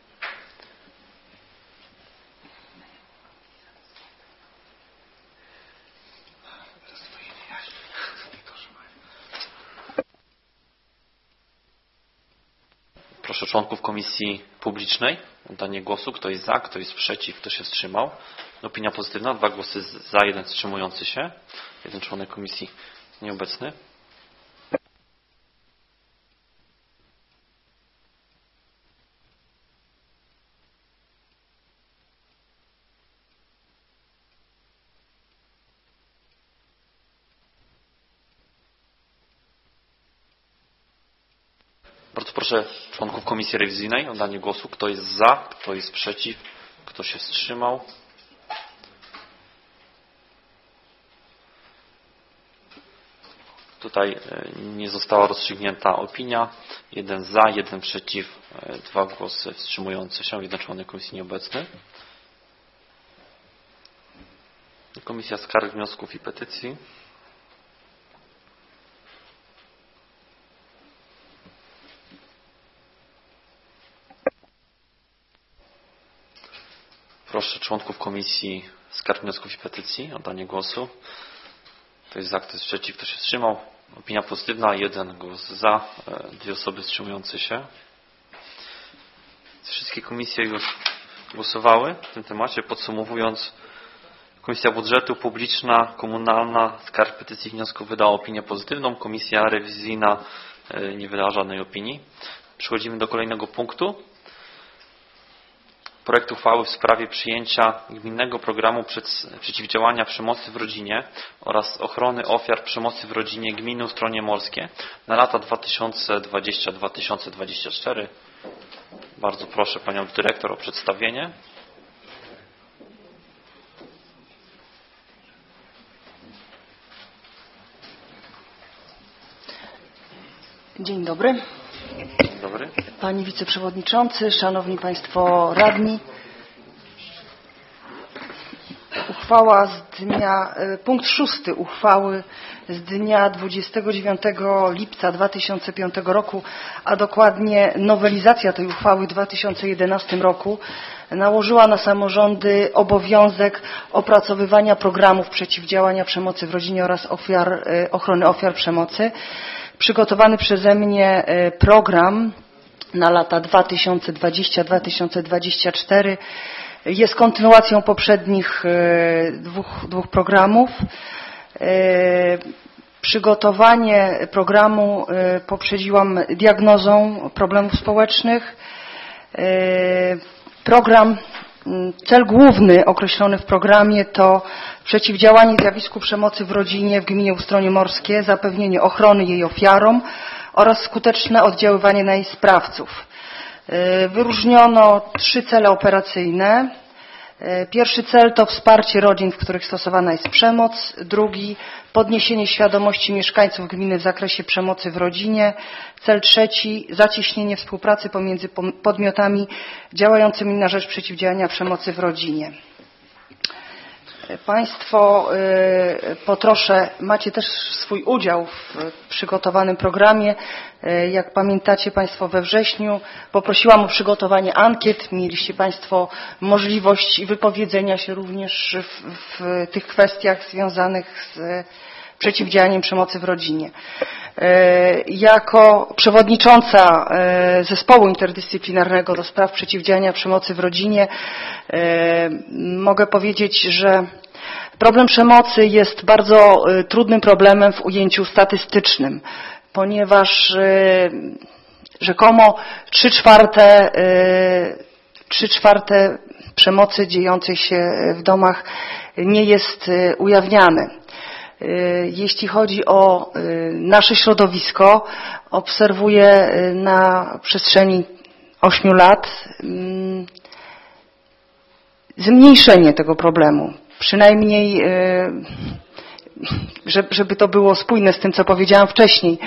Proszę członków Komisji Publicznej o oddanie głosu. Kto jest za, kto jest przeciw, kto się wstrzymał. Opinia pozytywna. 2 głosy za, 1 wstrzymujący się. 1 członek komisji nieobecny. Bardzo proszę członków Komisji Rewizyjnej o oddanie głosu. Kto jest za, kto jest przeciw, kto się wstrzymał. Tutaj nie została rozstrzygnięta opinia. 1 za, 1 przeciw, 2 głosy wstrzymujące się, 1 członek komisji nieobecny. Komisja Skarg, Wniosków i Petycji. Proszę członków Komisji Skarg, Wniosków i Petycji o oddanie głosu. Kto jest za, kto jest przeciw, kto się wstrzymał. Opinia pozytywna, 1 głos za, 2 osoby wstrzymujące się. Wszystkie komisje już głosowały w tym temacie. Podsumowując, Komisja Budżetu, Publiczna, Komunalna, Skarg, Petycji i Wniosków wydała opinię pozytywną. Komisja Rewizyjna nie wydała żadnej opinii. Przechodzimy do kolejnego punktu. Projekt uchwały w sprawie przyjęcia gminnego programu przeciwdziałania przemocy w rodzinie oraz ochrony ofiar przemocy w rodzinie gminy Ustronie Morskie na lata 2020-2024. Bardzo proszę Panią Dyrektor o przedstawienie. Dzień dobry. Dzień dobry. Panie Wiceprzewodniczący, Szanowni Państwo Radni. Punkt 6 uchwały z dnia 29 lipca 2005 roku, a dokładnie nowelizacja tej uchwały w 2011 roku nałożyła na samorządy obowiązek opracowywania programów przeciwdziałania przemocy w rodzinie oraz ochrony ofiar przemocy. Przygotowany przeze mnie program na lata 2020-2024 jest kontynuacją poprzednich dwóch programów. Przygotowanie programu poprzedziłam diagnozą problemów społecznych. Cel główny określony w programie to przeciwdziałanie zjawisku przemocy w rodzinie w gminie Ustronie Morskie, zapewnienie ochrony jej ofiarom oraz skuteczne oddziaływanie na jej sprawców. Wyróżniono 3 cele operacyjne. Pierwszy cel to wsparcie rodzin, w których stosowana jest przemoc. Drugi podniesienie świadomości mieszkańców gminy w zakresie przemocy w rodzinie. Cel trzeci zacieśnienie współpracy pomiędzy podmiotami działającymi na rzecz przeciwdziałania przemocy w rodzinie. Państwo po trosze macie też swój udział w przygotowanym programie. Jak pamiętacie Państwo, we wrześniu poprosiłam o przygotowanie ankiet. Mieliście Państwo możliwość wypowiedzenia się również w tych kwestiach związanych z przeciwdziałaniem przemocy w rodzinie. Jako przewodnicząca zespołu interdyscyplinarnego do spraw przeciwdziałania przemocy w rodzinie mogę powiedzieć, że problem przemocy jest bardzo trudnym problemem w ujęciu statystycznym, ponieważ rzekomo 3/4 przemocy dziejącej się w domach nie jest ujawniane. Jeśli chodzi o nasze środowisko, obserwuję na przestrzeni 8 lat zmniejszenie tego problemu. Przynajmniej, żeby to było spójne z tym, co powiedziałam wcześniej.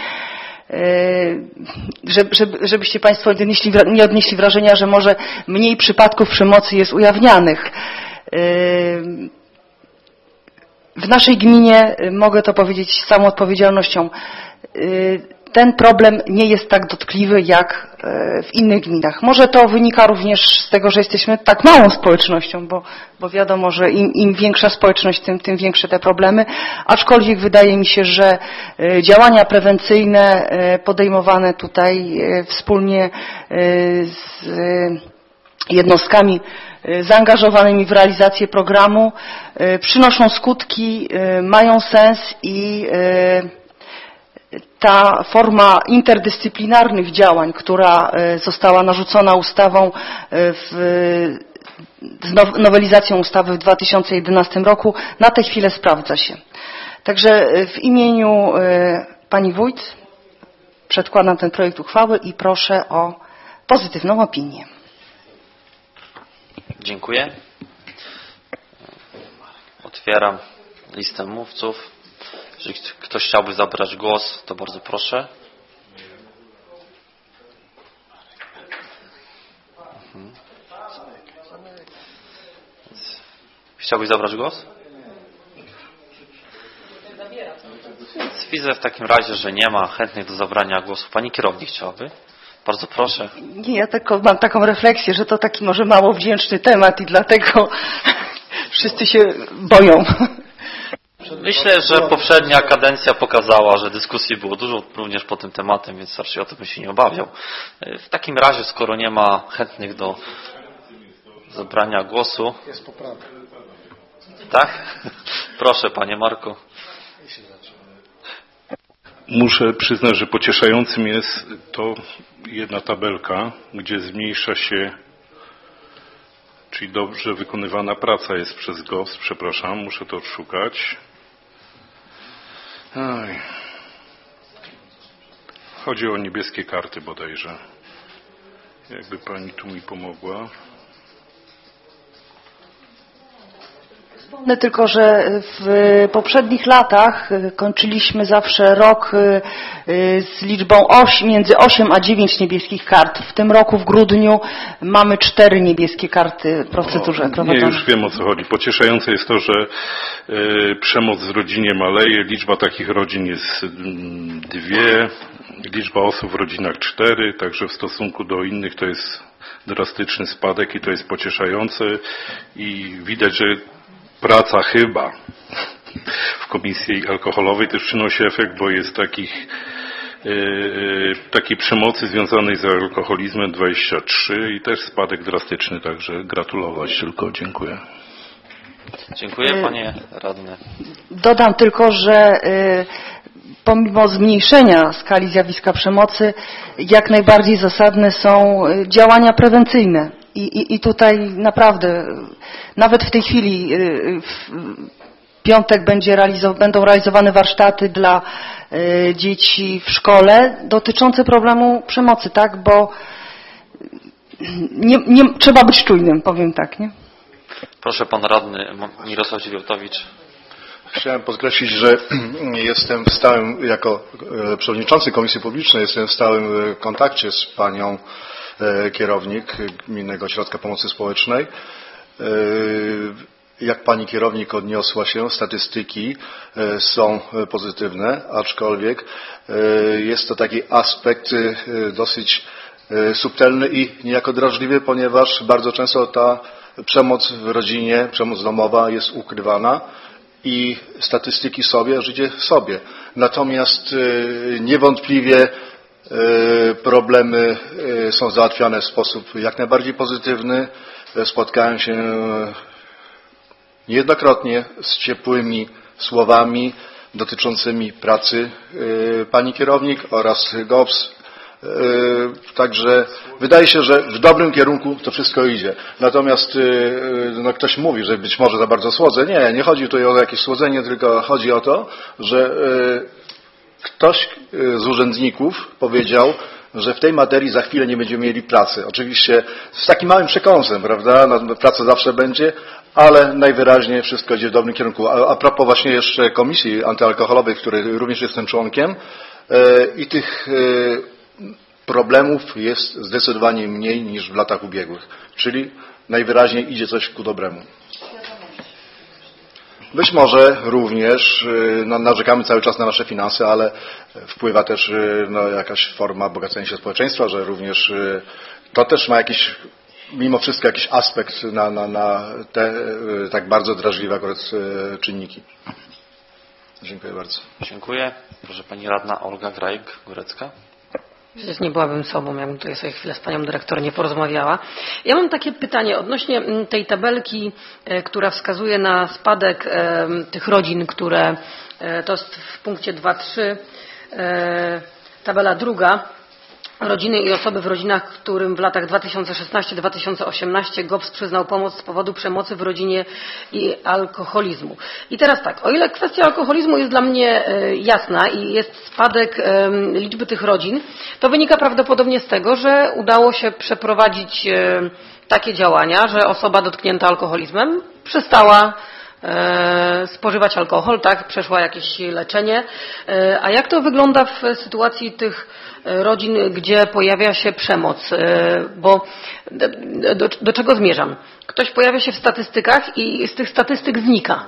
Żebyście Państwo nie odnieśli wrażenia, że może mniej przypadków przemocy jest ujawnianych. W naszej gminie, mogę to powiedzieć z całą odpowiedzialnością, ten problem nie jest tak dotkliwy jak w innych gminach. Może to wynika również z tego, że jesteśmy tak małą społecznością, bo wiadomo, że im większa społeczność, tym większe te problemy. Aczkolwiek wydaje mi się, że działania prewencyjne podejmowane tutaj wspólnie z jednostkami zaangażowanymi w realizację programu przynoszą skutki, mają sens i ta forma interdyscyplinarnych działań, która została narzucona ustawą z nowelizacją ustawy w 2011 roku, na tę chwilę sprawdza się. Także w imieniu Pani Wójt przedkładam ten projekt uchwały i proszę o pozytywną opinię. Dziękuję. Otwieram listę mówców. Jeżeli ktoś chciałby zabrać głos, to bardzo proszę. Chciałbyś zabrać głos? Widzę w takim razie, że nie ma chętnych do zabrania głosu. Pani kierownik chciałaby? Bardzo proszę. Nie, ja tylko mam taką refleksję, że to taki może mało wdzięczny temat i dlatego wszyscy się boją. Myślę, że poprzednia kadencja pokazała, że dyskusji było dużo również po tym tematem, więc raczej o to bym się nie obawiał. W takim razie, skoro nie ma chętnych do zabrania głosu... Jest poprawa. Tak? Proszę, panie Marku. Muszę przyznać, że pocieszającym jest to jedna tabelka, gdzie zmniejsza się, czyli dobrze wykonywana praca jest przez GOS, przepraszam, muszę to odszukać. Oj. Chodzi o niebieskie karty bodajże. Jakby pani tu mi pomogła. Wspomnę tylko, że w poprzednich latach kończyliśmy zawsze rok z liczbą między 8 a 9 niebieskich kart. W tym roku w grudniu mamy 4 niebieskie karty w procedurze prowadzonej. Nie, już wiem, o co chodzi. Pocieszające jest to, że przemoc w rodzinie maleje. Liczba takich rodzin jest 2. Liczba osób w rodzinach 4. Także w stosunku do innych to jest drastyczny spadek i to jest pocieszające. I widać, że praca chyba w komisji alkoholowej też przynosi efekt, bo jest takiej przemocy związanej z alkoholizmem 23 i też spadek drastyczny, także gratulować tylko. Dziękuję. Dziękuję, panie radny. Dodam tylko, że pomimo zmniejszenia skali zjawiska przemocy jak najbardziej zasadne są działania prewencyjne. I tutaj naprawdę, nawet w tej chwili w piątek będą realizowane warsztaty dla dzieci w szkole dotyczące problemu przemocy, tak? Bo nie trzeba być czujnym, powiem tak, nie? Proszę, pan radny Mirosław Dziewiotowicz. Chciałem podkreślić, że jestem w stałym, jako przewodniczący Komisji Publicznej, jestem w stałym kontakcie z panią kierownik Gminnego Ośrodka Pomocy Społecznej. jak pani kierownik odniosła się, statystyki są pozytywne, aczkolwiek jest to taki aspekt dosyć subtelny i niejako drażliwy, ponieważ bardzo często ta przemoc w rodzinie, przemoc domowa jest ukrywana i statystyki sobie, życie sobie. Natomiast niewątpliwie problemy są załatwiane w sposób jak najbardziej pozytywny. Spotkałem się niejednokrotnie z ciepłymi słowami dotyczącymi pracy pani kierownik oraz GOPS. Także wydaje się, że w dobrym kierunku to wszystko idzie. Natomiast no, ktoś mówi, że być może za bardzo słodzę. Nie chodzi tutaj o jakieś słodzenie, tylko chodzi o to, że ktoś z urzędników powiedział, że w tej materii za chwilę nie będziemy mieli pracy. Oczywiście z takim małym przekąsem, prawda? Praca zawsze będzie, ale najwyraźniej wszystko idzie w dobrym kierunku. A propos właśnie jeszcze Komisji Antyalkoholowej, której również jestem członkiem, i tych problemów jest zdecydowanie mniej niż w latach ubiegłych. Czyli najwyraźniej idzie coś ku dobremu. Być może również narzekamy cały czas na nasze finanse, ale wpływa też jakaś forma bogacenia się społeczeństwa, że również to też ma jakiś, mimo wszystko jakiś aspekt na te tak bardzo drażliwe akurat czynniki. Dziękuję bardzo. Dziękuję. Proszę pani radna Olga Grajek-Górecka. Przecież nie byłabym sobą, jakbym tutaj sobie chwilę z panią dyrektor nie porozmawiała. Ja mam takie pytanie odnośnie tej tabelki, która wskazuje na spadek tych rodzin, które to jest w punkcie 2.3, tabela druga. Rodziny i osoby w rodzinach, którym w latach 2016-2018 GOPS przyznał pomoc z powodu przemocy w rodzinie i alkoholizmu. I teraz tak, o ile kwestia alkoholizmu jest dla mnie jasna i jest spadek liczby tych rodzin, to wynika prawdopodobnie z tego, że udało się przeprowadzić takie działania, że osoba dotknięta alkoholizmem przestała spożywać alkohol, tak, przeszła jakieś leczenie. A jak to wygląda w sytuacji tych rodzin, gdzie pojawia się przemoc? Bo do czego zmierzam? Ktoś pojawia się w statystykach i z tych statystyk znika.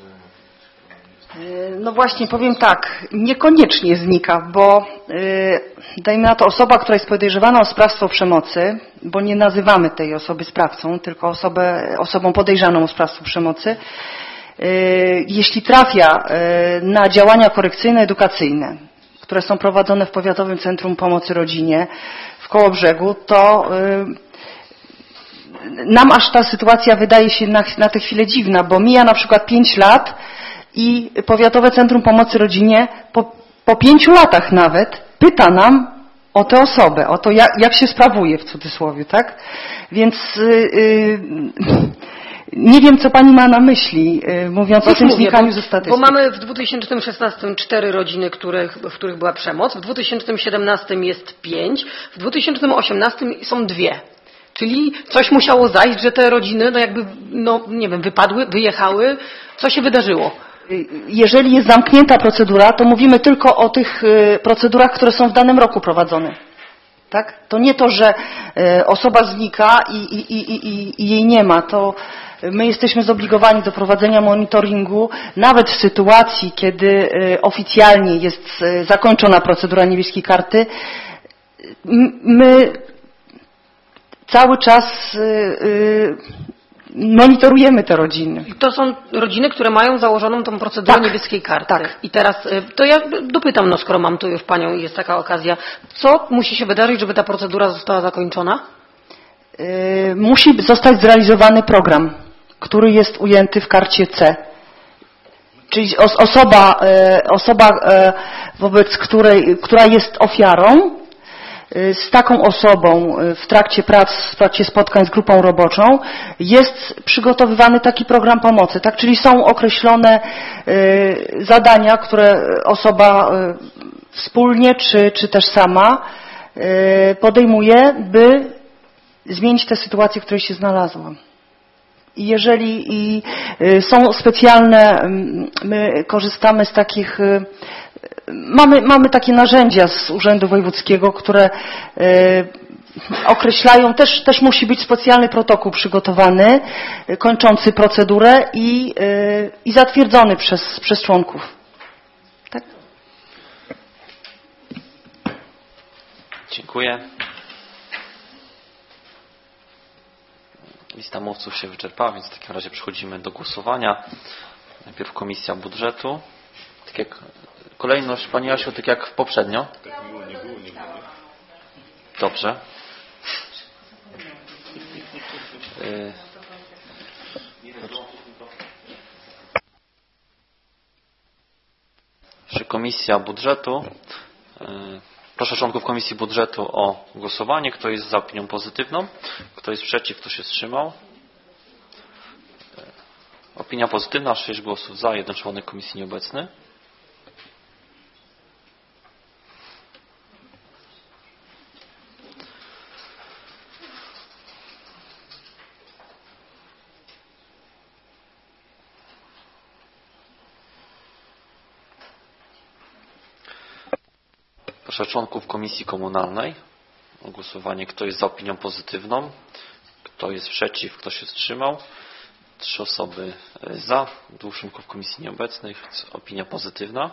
No właśnie, powiem tak, niekoniecznie znika, bo dajmy na to osoba, która jest podejrzewana o sprawstwo przemocy, bo nie nazywamy tej osoby sprawcą, tylko osobą podejrzaną o sprawstwo przemocy, jeśli trafia na działania korekcyjno-edukacyjne, które są prowadzone w Powiatowym Centrum Pomocy Rodzinie w Kołobrzegu, to nam aż ta sytuacja wydaje się na tę chwilę dziwna, bo mija na przykład 5 lat i Powiatowe Centrum Pomocy Rodzinie po 5 latach nawet pyta nam o tę osobę, o to jak się sprawuje w cudzysłowie, tak? Więc nie wiem, co pani ma na myśli, mówiąc o tym znikaniu ze statystyk. Bo mamy w 2016 4 rodziny, w których była przemoc, w 2017 jest 5, w 2018 są 2. Czyli coś musiało zajść, że te rodziny, nie wiem, wypadły, wyjechały. Co się wydarzyło? Jeżeli jest zamknięta procedura, to mówimy tylko o tych procedurach, które są w danym roku prowadzone. Tak? To nie to, że osoba znika i jej nie ma. To my jesteśmy zobligowani do prowadzenia monitoringu, nawet w sytuacji, kiedy oficjalnie jest zakończona procedura niebieskiej karty. My cały czas monitorujemy te rodziny. I to są rodziny, które mają założoną tą procedurę niebieskiej karty. Tak. I teraz to ja dopytam, skoro mam tu już panią i jest taka okazja, co musi się wydarzyć, żeby ta procedura została zakończona? Musi zostać zrealizowany program, który jest ujęty w karcie C. Czyli osoba wobec która jest ofiarą, z taką osobą w trakcie prac, w trakcie spotkań z grupą roboczą jest przygotowywany taki program pomocy, tak? Czyli są określone zadania, które osoba wspólnie czy też sama podejmuje, by zmienić tę sytuację, w której się znalazła. I jeżeli są specjalne, my korzystamy z takich, mamy takie narzędzia z Urzędu Wojewódzkiego, które określają, też musi być specjalny protokół przygotowany, kończący procedurę i zatwierdzony przez członków. Tak? Dziękuję. Lista mówców się wyczerpała, więc w takim razie przechodzimy do głosowania. Najpierw Komisja Budżetu. Tak jak kolejność, Pani Jasiu, tak jak poprzednio? Dobrze. Komisja Budżetu. Proszę członków Komisji Budżetu o głosowanie. Kto jest za opinią pozytywną? Kto jest przeciw? Kto się wstrzymał? Opinia pozytywna, 6 głosów za, 1 członek komisji nieobecny. Proszę członków Komisji Komunalnej o głosowanie. Kto jest za opinią pozytywną? Kto jest przeciw? Kto się wstrzymał? 3 osoby za, 2 członków komisji nieobecnych. Opinia pozytywna.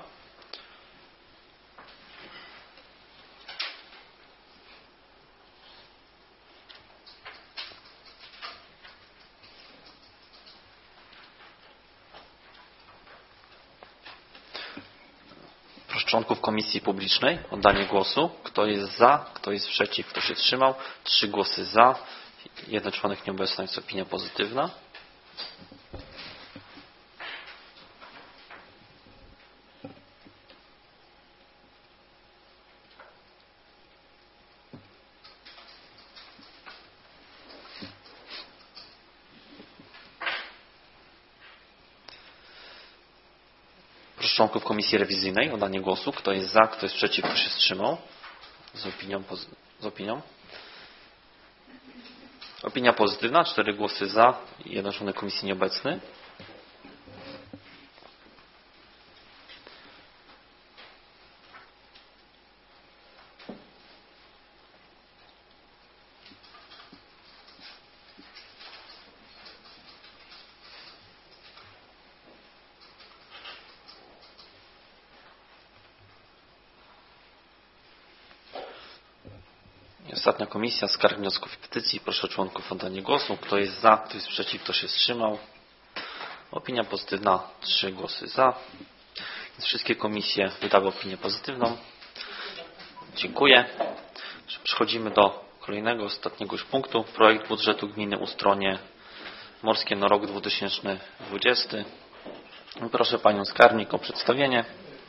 Proszę członków Komisji Publicznej o oddanie głosu. Kto jest za? Kto jest przeciw? Kto się wstrzymał? 3 głosy za, 1 członek nieobecny, jest opinia pozytywna. Proszę członków Komisji Rewizyjnej o danie głosu. Kto jest za, kto jest przeciw, kto się wstrzymał? Z opinią. Opinia pozytywna, 4 głosy za, 1 członek komisji nieobecny. Ostatnia komisja, skarg, wniosków i petycji. Proszę członków o oddanie głosu. Kto jest za, kto jest przeciw, kto się wstrzymał. Opinia pozytywna, 3 głosy za. Więc wszystkie komisje wydały opinię pozytywną. Dziękuję. Przechodzimy do kolejnego, ostatniego już punktu. Projekt budżetu gminy Ustronie Morskie na rok 2020. Proszę Panią Skarbnik o przedstawienie.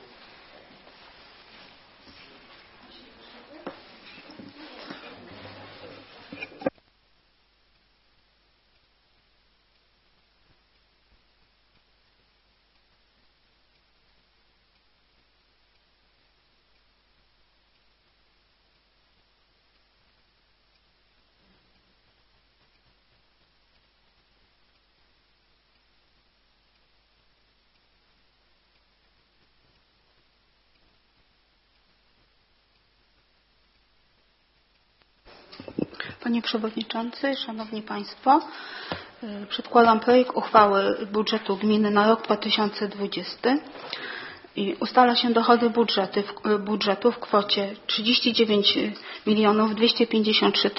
Panie Przewodniczący, Szanowni Państwo, przedkładam projekt uchwały budżetu gminy na rok 2020 i ustala się dochody budżetu w kwocie 39 253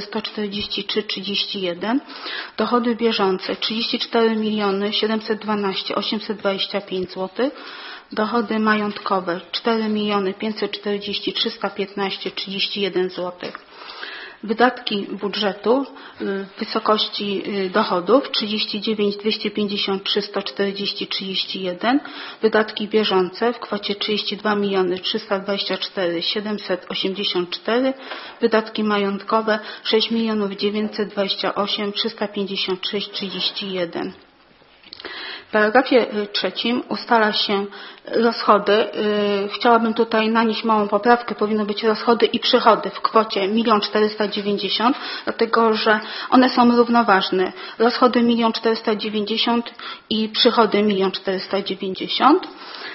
143,31, dochody bieżące 34 712 825 zł, dochody majątkowe 4 540 315,31 zł. Wydatki budżetu w wysokości dochodów 39 253 140,31, wydatki bieżące w kwocie 32 324 784, wydatki majątkowe 6 928 356,31. W paragrafie 3 ustala się rozchody. Chciałabym tutaj nanieść małą poprawkę. Powinny być rozchody i przychody w kwocie 1 490 000, dlatego że one są równoważne. Rozchody 1 490 000 i przychody 1 490 000.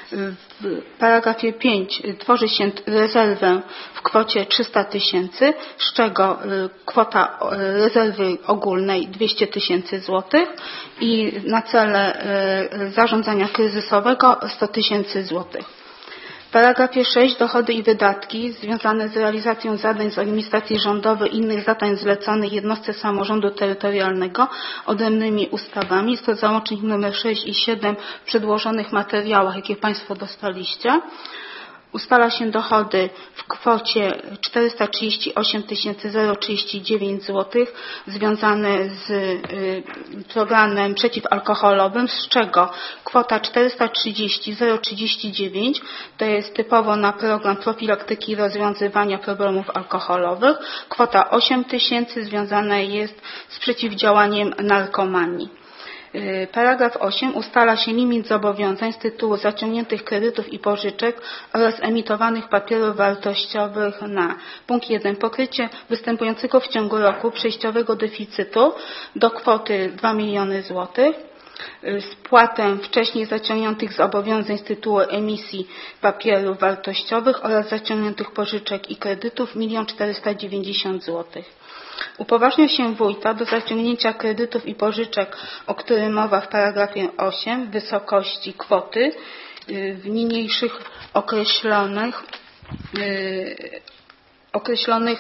W paragrafie 5 tworzy się rezerwę w kwocie 300 tysięcy, z czego kwota rezerwy ogólnej 200 tysięcy złotych i na cele zarządzania kryzysowego 100 tysięcy złotych. W paragrafie 6 dochody i wydatki związane z realizacją zadań z administracji rządowej i innych zadań zleconych jednostce samorządu terytorialnego odrębnymi ustawami. Jest to załącznik nr 6 i 7 w przedłożonych materiałach, jakie Państwo dostaliście. Ustala się dochody w kwocie 438 039 zł związane z programem przeciwalkoholowym, z czego kwota 430 039 to jest typowo na program profilaktyki i rozwiązywania problemów alkoholowych. Kwota 8 000 związana jest z przeciwdziałaniem narkomanii. Paragraf 8 ustala się limit zobowiązań z tytułu zaciągniętych kredytów i pożyczek oraz emitowanych papierów wartościowych na punkt 1. Pokrycie występującego w ciągu roku przejściowego deficytu do kwoty 2 miliony złotych. Spłatę wcześniej zaciągniętych zobowiązań z tytułu emisji papierów wartościowych oraz zaciągniętych pożyczek i kredytów 1 490 000 zł. Upoważnia się wójta do zaciągnięcia kredytów i pożyczek, o którym mowa w paragrafie 8, w wysokości kwoty w niniejszych określonych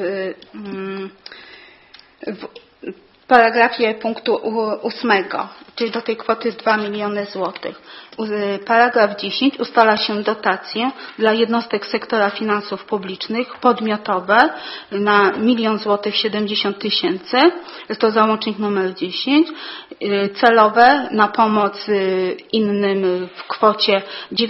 w paragrafie punktu 8, czyli do tej kwoty 2 miliony złotych. Paragraf 10 ustala się dotację dla jednostek sektora finansów publicznych podmiotowe na 1 070 000 zł. Jest to załącznik numer 10. Celowe na pomoc innym w kwocie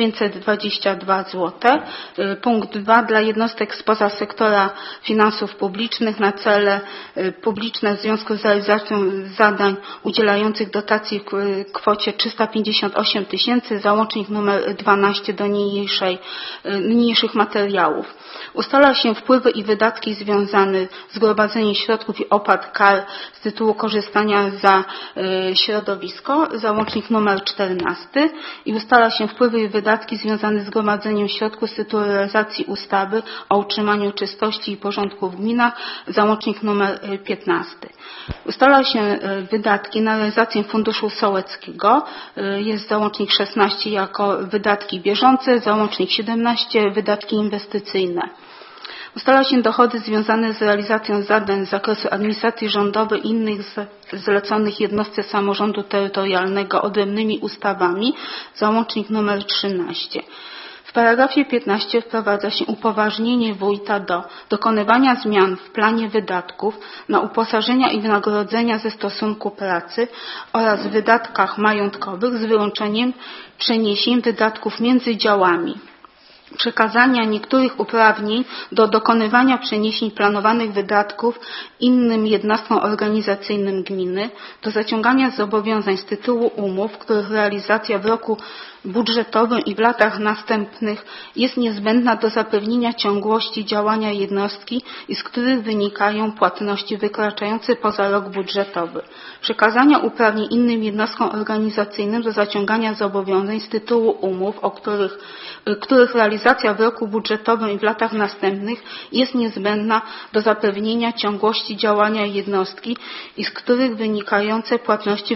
922 zł. Punkt 2 dla jednostek spoza sektora finansów publicznych na cele publiczne w związku z realizacją zadań udzielających dotacji w kwocie 358 000, załącznik nr 12 do niniejszych materiałów. Ustala się wpływy i wydatki związane z gromadzeniem środków i opłat kar z tytułu korzystania za środowisko, załącznik nr 14, i ustala się wpływy i wydatki związane z gromadzeniem środków z tytułu realizacji ustawy o utrzymaniu czystości i porządku w gminach, załącznik nr 15. Ustala się wydatki na realizację funduszu sołeckiego, jest załącznik 16 jako wydatki bieżące, załącznik 17 wydatki inwestycyjne. Ustala się dochody związane z realizacją zadań z zakresu administracji rządowej i innych zleconych jednostce samorządu terytorialnego odrębnymi ustawami, załącznik nr 13. W paragrafie 15 wprowadza się upoważnienie wójta do dokonywania zmian w planie wydatków na uposażenia i wynagrodzenia ze stosunku pracy oraz wydatkach majątkowych z wyłączeniem przeniesień wydatków między działami. Przekazania niektórych uprawnień do dokonywania przeniesień planowanych wydatków innym jednostkom organizacyjnym gminy, do zaciągania zobowiązań z tytułu umów, których realizacja w roku budżetowym i w latach następnych jest niezbędna do zapewnienia ciągłości działania jednostki i z których wynikają płatności wykraczające poza rok budżetowy. Przekazania uprawnień innym jednostkom organizacyjnym do zaciągania zobowiązań z tytułu umów, których realizacja w roku budżetowym i w latach następnych jest niezbędna do zapewnienia ciągłości działania jednostki i z których wynikające płatności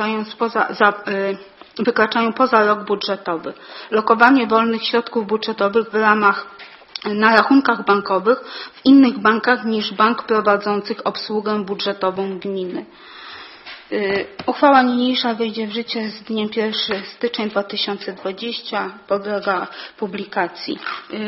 wykraczają poza rok budżetowy. Lokowanie wolnych środków budżetowych na rachunkach bankowych w innych bankach niż bank prowadzących obsługę budżetową gminy. Uchwała niniejsza wejdzie w życie z dniem 1 stycznia 2020, podlega publikacji.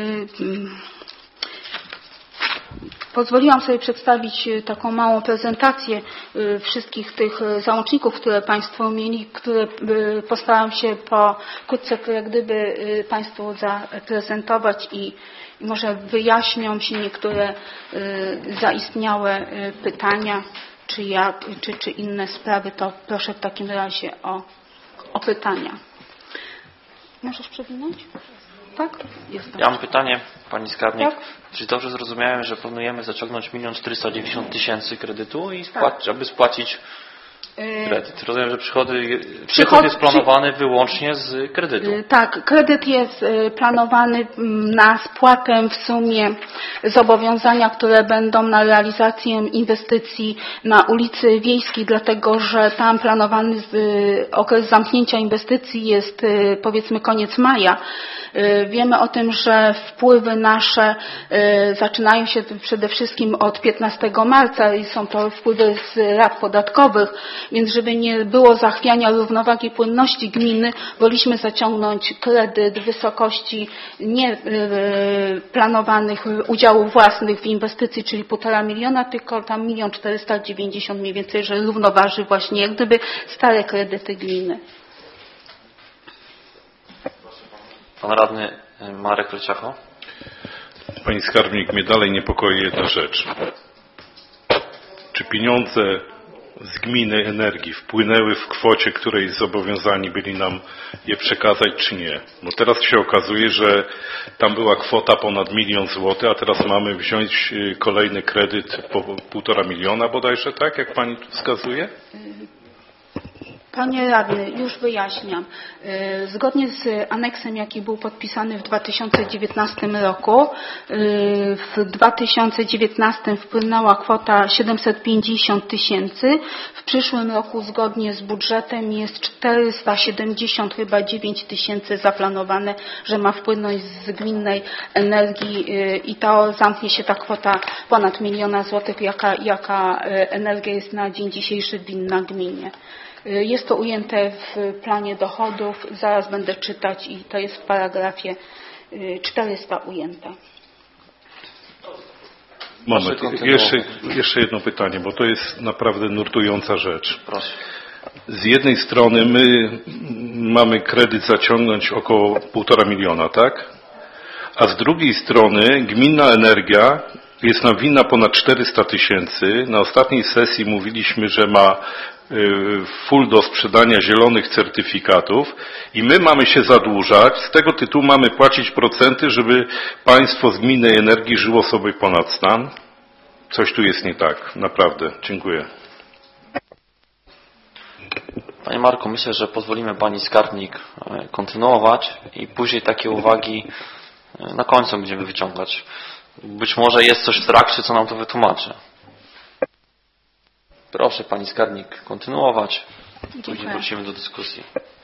Pozwoliłam sobie przedstawić taką małą prezentację wszystkich tych załączników, które Państwo mieli, które postaram się pokrótce jak gdyby Państwu zaprezentować i może wyjaśnią się niektóre zaistniałe pytania, czy inne sprawy, to proszę w takim razie o pytania. Możesz przewinąć? Tak? Ja mam pytanie, Pani Skarbnik. Tak? Czy dobrze zrozumiałem, że planujemy zaciągnąć 1 490 000 kredytu i Tak. aby spłacić Kredyt. Rozumiem, że przychód jest planowany wyłącznie z kredytu. Tak, kredyt jest planowany na spłatę w sumie zobowiązania, które będą na realizację inwestycji na ulicy Wiejskiej, dlatego że tam planowany okres zamknięcia inwestycji jest powiedzmy koniec maja. Wiemy o tym, że wpływy nasze zaczynają się przede wszystkim od 15 marca i są to wpływy z rat podatkowych, więc żeby nie było zachwiania równowagi płynności gminy, woleliśmy zaciągnąć kredyt w wysokości nieplanowanych udziałów własnych w inwestycji, czyli 1,5 miliona, tylko tam 1 490 000 mniej więcej, że równoważy właśnie jak gdyby stare kredyty gminy. Pan radny Marek Leciacho. Pani skarbnik, mnie dalej niepokoi jedna rzecz. Czy pieniądze z gminy Energii wpłynęły w kwocie, której zobowiązani byli nam je przekazać, czy nie? Bo teraz się okazuje, że tam była kwota ponad 1 000 000 złotych, a teraz mamy wziąć kolejny kredyt po 1,5 miliona bodajże, tak? Jak pani tu wskazuje? Panie radny, już wyjaśniam. Zgodnie z aneksem, jaki był podpisany w 2019 roku, w 2019 wpłynęła kwota 750 000. W przyszłym roku zgodnie z budżetem jest 479 000 zaplanowane, że ma wpłynąć z gminnej energii i to zamknie się ta kwota ponad 1 000 000 złotych, jaka energia jest na dzień dzisiejszy winna gminie. Jest to ujęte w planie dochodów, zaraz będę czytać i to jest w paragrafie 400 ujęte. Moment, jeszcze jedno pytanie, bo to jest naprawdę nurtująca rzecz. Proszę. Z jednej strony my mamy kredyt zaciągnąć około 1,5 miliona, tak? A z drugiej strony gminna energia jest nam winna ponad 400 000. Na ostatniej sesji mówiliśmy, że ma full do sprzedania zielonych certyfikatów i my mamy się zadłużać. Z tego tytułu mamy płacić procenty, żeby państwo z gminnej energii żyło sobie ponad stan. Coś tu jest nie tak. Naprawdę. Dziękuję. Panie Marku, myślę, że pozwolimy pani skarbnik kontynuować i później takie uwagi na końcu będziemy wyciągać. Być może jest coś w trakcie, co nam to wytłumaczy. Proszę pani skarbnik kontynuować. Później wrócimy do dyskusji.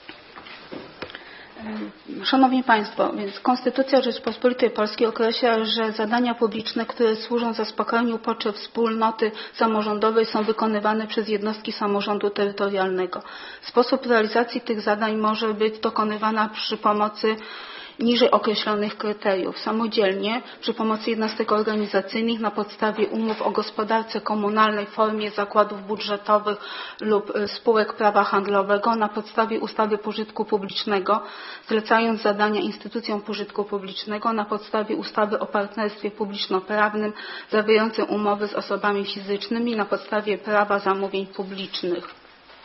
Szanowni Państwo, więc Konstytucja Rzeczypospolitej Polskiej określa, że zadania publiczne, które służą zaspokojeniu potrzeb wspólnoty samorządowej, są wykonywane przez jednostki samorządu terytorialnego. Sposób realizacji tych zadań może być dokonywany przy pomocy niżej określonych kryteriów. Samodzielnie, przy pomocy jednostek organizacyjnych na podstawie umów o gospodarce komunalnej w formie zakładów budżetowych lub spółek prawa handlowego, na podstawie ustawy pożytku publicznego, zlecając zadania instytucjom pożytku publicznego, na podstawie ustawy o partnerstwie publiczno-prawnym, zawierającym umowy z osobami fizycznymi, na podstawie prawa zamówień publicznych.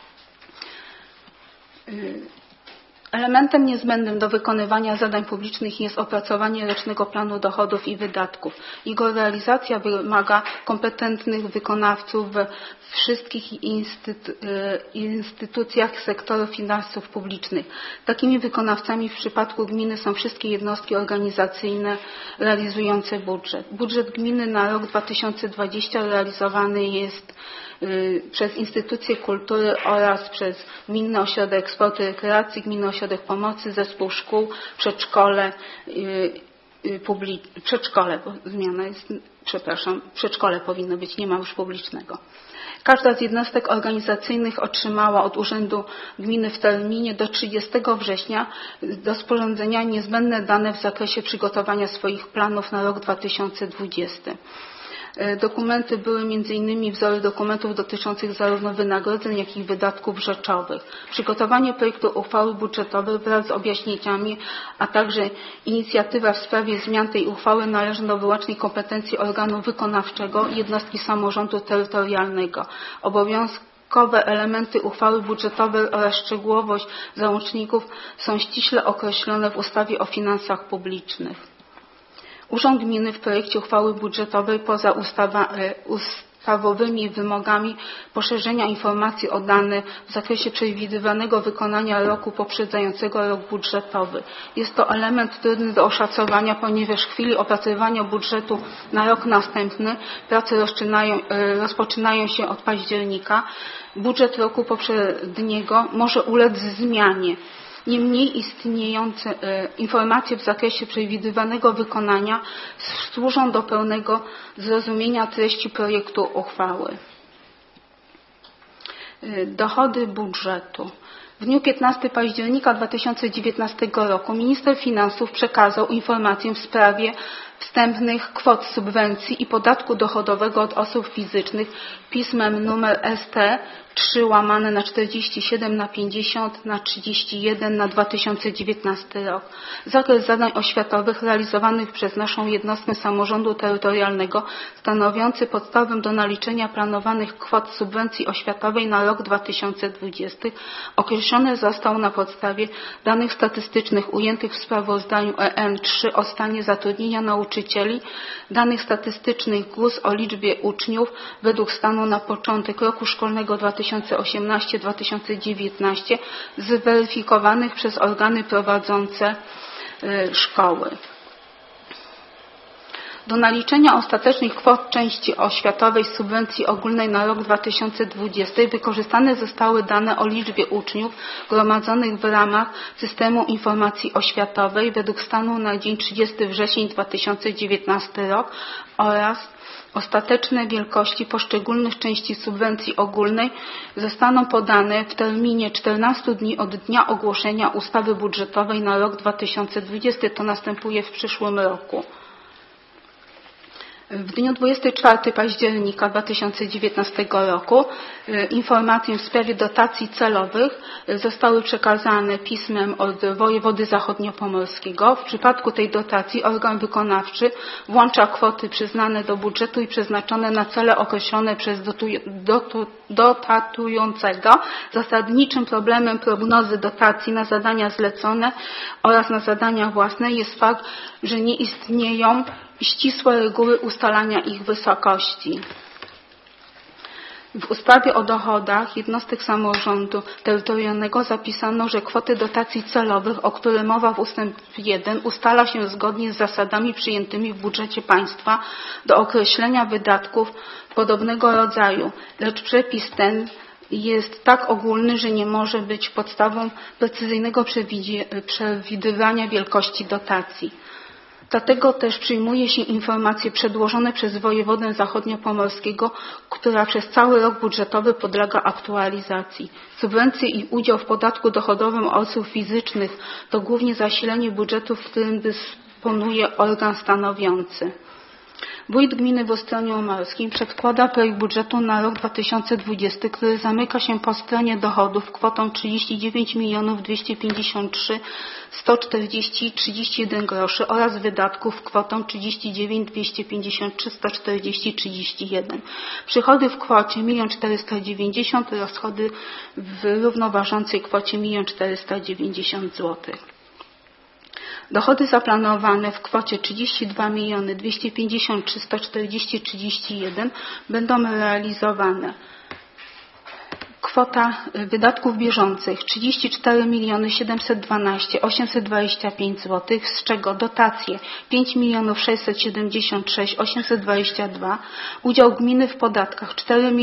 Elementem niezbędnym do wykonywania zadań publicznych jest opracowanie rocznego planu dochodów i wydatków. Jego realizacja wymaga kompetentnych wykonawców we wszystkich instytucjach sektora finansów publicznych. Takimi wykonawcami w przypadku gminy są wszystkie jednostki organizacyjne realizujące budżet. Budżet gminy na rok 2020 realizowany jest przez instytucje kultury oraz przez Gminny Ośrodek Sportu i Rekreacji, Gminny Ośrodek Pomocy, Zespół Szkół, Przedszkole, przedszkole powinno być, nie ma już publicznego. Każda z jednostek organizacyjnych otrzymała od Urzędu Gminy w terminie do 30 września do sporządzenia niezbędne dane w zakresie przygotowania swoich planów na rok 2020. Dokumenty były m.in. wzory dokumentów dotyczących zarówno wynagrodzeń, jak i wydatków rzeczowych. Przygotowanie projektu uchwały budżetowej wraz z objaśnieniami, a także inicjatywa w sprawie zmian tej uchwały należą do wyłącznej kompetencji organu wykonawczego jednostki samorządu terytorialnego. Obowiązkowe elementy uchwały budżetowej oraz szczegółowość załączników są ściśle określone w ustawie o finansach publicznych. Urząd Gminy w projekcie uchwały budżetowej poza podstawowymi wymogami poszerzenia informacji o dane w zakresie przewidywanego wykonania roku poprzedzającego rok budżetowy. Jest to element trudny do oszacowania, ponieważ w chwili opracowywania budżetu na rok następny prace rozpoczynają się od października. Budżet roku poprzedniego może ulec zmianie. Niemniej istniejące informacje w zakresie przewidywanego wykonania służą do pełnego zrozumienia treści projektu uchwały. Dochody budżetu. W dniu 15 października 2019 roku minister finansów przekazał informację w sprawie wstępnych kwot subwencji i podatku dochodowego od osób fizycznych pismem numer ST 3/47/50/31 na 2019 rok. Zakres zadań oświatowych realizowanych przez naszą jednostkę samorządu terytorialnego stanowiący podstawę do naliczenia planowanych kwot subwencji oświatowej na rok 2020 określony został na podstawie danych statystycznych ujętych w sprawozdaniu EN3 o stanie zatrudnienia nauczycieli, danych statystycznych GUS o liczbie uczniów według stanu na początek roku szkolnego 2018-2019 zweryfikowanych przez organy prowadzące szkoły. Do naliczenia ostatecznych kwot części oświatowej subwencji ogólnej na rok 2020 wykorzystane zostały dane o liczbie uczniów gromadzonych w ramach systemu informacji oświatowej według stanu na dzień 30 września 2019 rok oraz ostateczne wielkości poszczególnych części subwencji ogólnej zostaną podane w terminie 14 dni od dnia ogłoszenia ustawy budżetowej na rok 2020. To następuje w przyszłym roku. W dniu 24 października 2019 roku informacje w sprawie dotacji celowych zostały przekazane pismem od wojewody zachodniopomorskiego. W przypadku tej dotacji organ wykonawczy włącza kwoty przyznane do budżetu i przeznaczone na cele określone przez dotatującego. Zasadniczym problemem prognozy dotacji na zadania zlecone oraz na zadania własne jest fakt, że nie istnieją ścisłe reguły ustalania ich wysokości. W ustawie o dochodach jednostek samorządu terytorialnego zapisano, że kwoty dotacji celowych, o których mowa w ustępie 1, ustala się zgodnie z zasadami przyjętymi w budżecie państwa do określenia wydatków podobnego rodzaju, lecz przepis ten jest tak ogólny, że nie może być podstawą precyzyjnego przewidywania wielkości dotacji. Dlatego też przyjmuje się informacje przedłożone przez wojewodę zachodniopomorskiego, która przez cały rok budżetowy podlega aktualizacji. Subwencje i udział w podatku dochodowym osób fizycznych to głównie zasilenie budżetu, w którym dysponuje organ stanowiący. Wójt gminy w Ostronie Morskim przedkłada projekt budżetu na rok 2020, który zamyka się po stronie dochodów kwotą 39 253 140 31 groszy oraz wydatków kwotą 39 253 140 31. Przychody w kwocie 1 490 000, rozchody w równoważącej kwocie 1 490 000 zł. Dochody zaplanowane w kwocie 32 253 140 31 będą realizowane. Kwota wydatków bieżących 34 712 825 zł, z czego dotacje 5 676 822, udział gminy w podatkach 4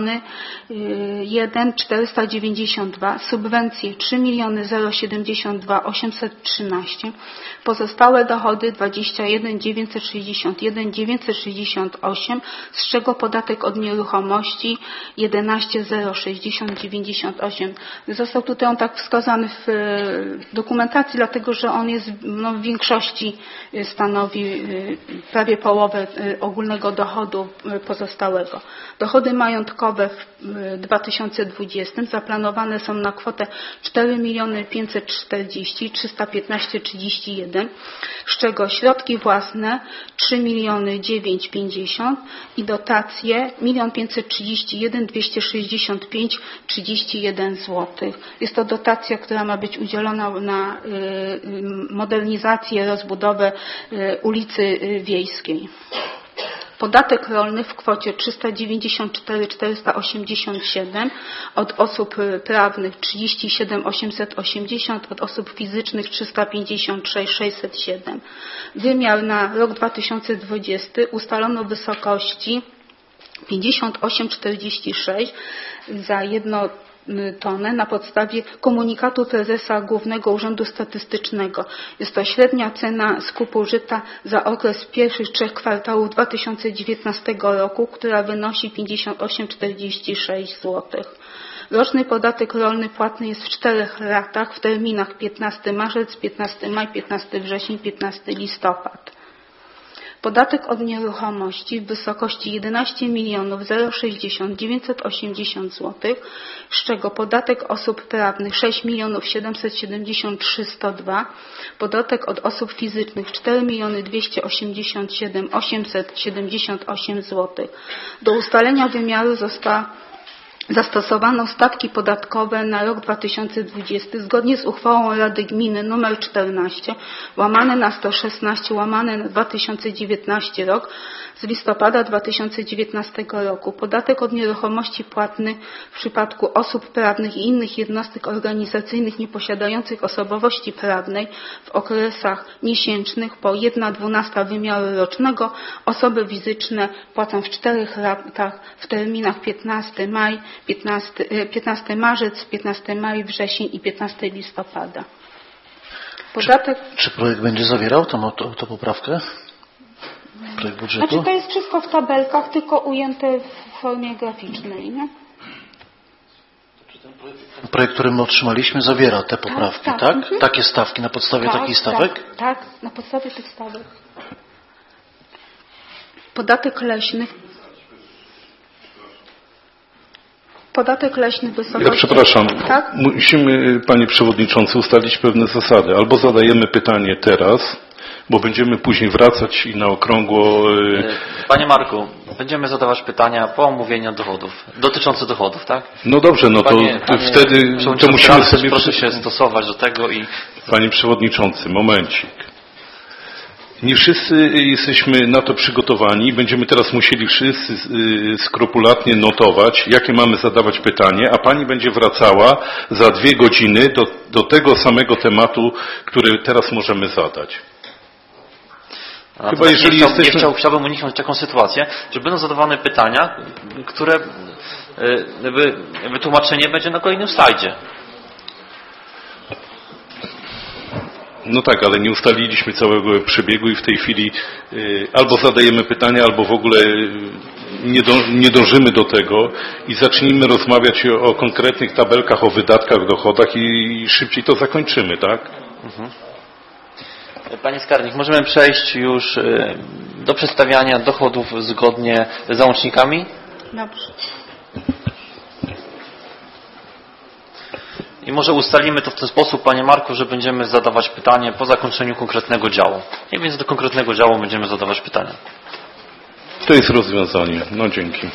1 492, subwencje 3 072 813, pozostałe dochody 21 961 968, z czego podatek od nieruchomości 11 060 98. Został tutaj on tak wskazany w dokumentacji, dlatego że on jest w większości stanowi prawie połowę ogólnego dochodu pozostałego. Dochody majątkowe w 2020 zaplanowane są na kwotę 4 540 315 31, z czego środki własne 3 950 i dotacje 1 531 265 31 zł. Jest to dotacja, która ma być udzielona na modernizację, rozbudowę ulicy Wiejskiej. Podatek rolny w kwocie 394 487, od osób prawnych 37 880, od osób fizycznych 356 607. Wymiar na rok 2020 ustalono w wysokości 58,46 za 1 tonę na podstawie komunikatu prezesa Głównego Urzędu Statystycznego. Jest to średnia cena skupu żyta za okres pierwszych 3 kwartałów 2019 roku, która wynosi 58,46 zł. Roczny podatek rolny płatny jest w 4 ratach w terminach 15 marzec, 15 maj, 15 wrzesień, 15 listopad. Podatek od nieruchomości w wysokości 11 060 980 zł, z czego podatek osób prawnych 6 773 102, podatek od osób fizycznych 4 287 878 zł. Do ustalenia wymiaru zastosowano stawki podatkowe na rok 2020 zgodnie z uchwałą Rady Gminy nr 14 łamane na 116 łamane na 2019 rok z listopada 2019 roku. Podatek od nieruchomości płatny w przypadku osób prawnych i innych jednostek organizacyjnych nieposiadających osobowości prawnej w okresach miesięcznych po 1/12 wymiaru rocznego. Osoby fizyczne płacą w 4 ratach w terminach 15 marzec, 15 maj, wrzesień i 15 listopada. Podatek... Czy projekt będzie zawierał tą poprawkę? Projekt budżetu? Znaczy to jest wszystko w tabelkach, tylko ujęte w formie graficznej, nie? Projekt, który my otrzymaliśmy, zawiera te poprawki, tak? Takie stawki, na podstawie takich stawek? Tak, na podstawie tych stawek. Podatek leśny. Podatek leśny wysokości... Ja przepraszam, tak? Musimy, Panie Przewodniczący, ustalić pewne zasady. Albo zadajemy pytanie teraz, bo będziemy później wracać i na okrągło... Panie Marku, będziemy zadawać pytania po omówieniu dochodów, dotyczące dochodów, tak? No dobrze, no to wtedy to musimy sobie... Proszę się stosować do tego i... Panie Przewodniczący, momencik. Nie wszyscy jesteśmy na to przygotowani. Będziemy teraz musieli wszyscy skrupulatnie notować, jakie mamy zadawać pytanie, a Pani będzie wracała za 2 godziny do tego samego tematu, który teraz możemy zadać. Chyba jeżeli chciałbym uniknąć taką sytuację, że będą zadawane pytania, które wytłumaczenie będzie na kolejnym slajdzie. No tak, ale nie ustaliliśmy całego przebiegu i w tej chwili albo zadajemy pytania, albo w ogóle nie dążymy do tego i zacznijmy rozmawiać o konkretnych tabelkach, o wydatkach, dochodach i szybciej to zakończymy, tak? Mhm. Panie skarbnik, możemy przejść już do przedstawiania dochodów zgodnie z załącznikami? Dobrze. I może ustalimy to w ten sposób, Panie Marku, że będziemy zadawać pytanie po zakończeniu konkretnego działu. I więc do konkretnego działu będziemy zadawać pytania. To jest rozwiązanie. No dzięki.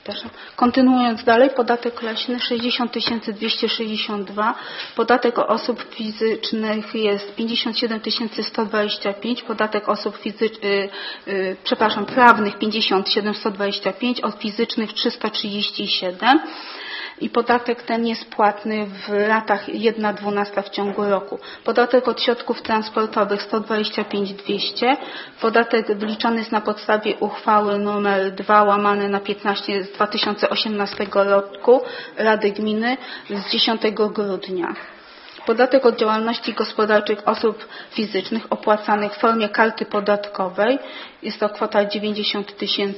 przepraszam. Kontynuując dalej, podatek leśny 60 262, podatek osób fizycznych jest 57 125, podatek osób prawnych 57 125, od fizycznych 337 i podatek ten jest płatny w ratach 1/12 w ciągu roku. Podatek od środków transportowych 125 200, podatek wyliczany jest na podstawie uchwały nr 2 łamane na 15 z 2018 roku Rady Gminy z 10 grudnia. Podatek od działalności gospodarczych osób fizycznych opłacanych w formie karty podatkowej, jest to kwota 90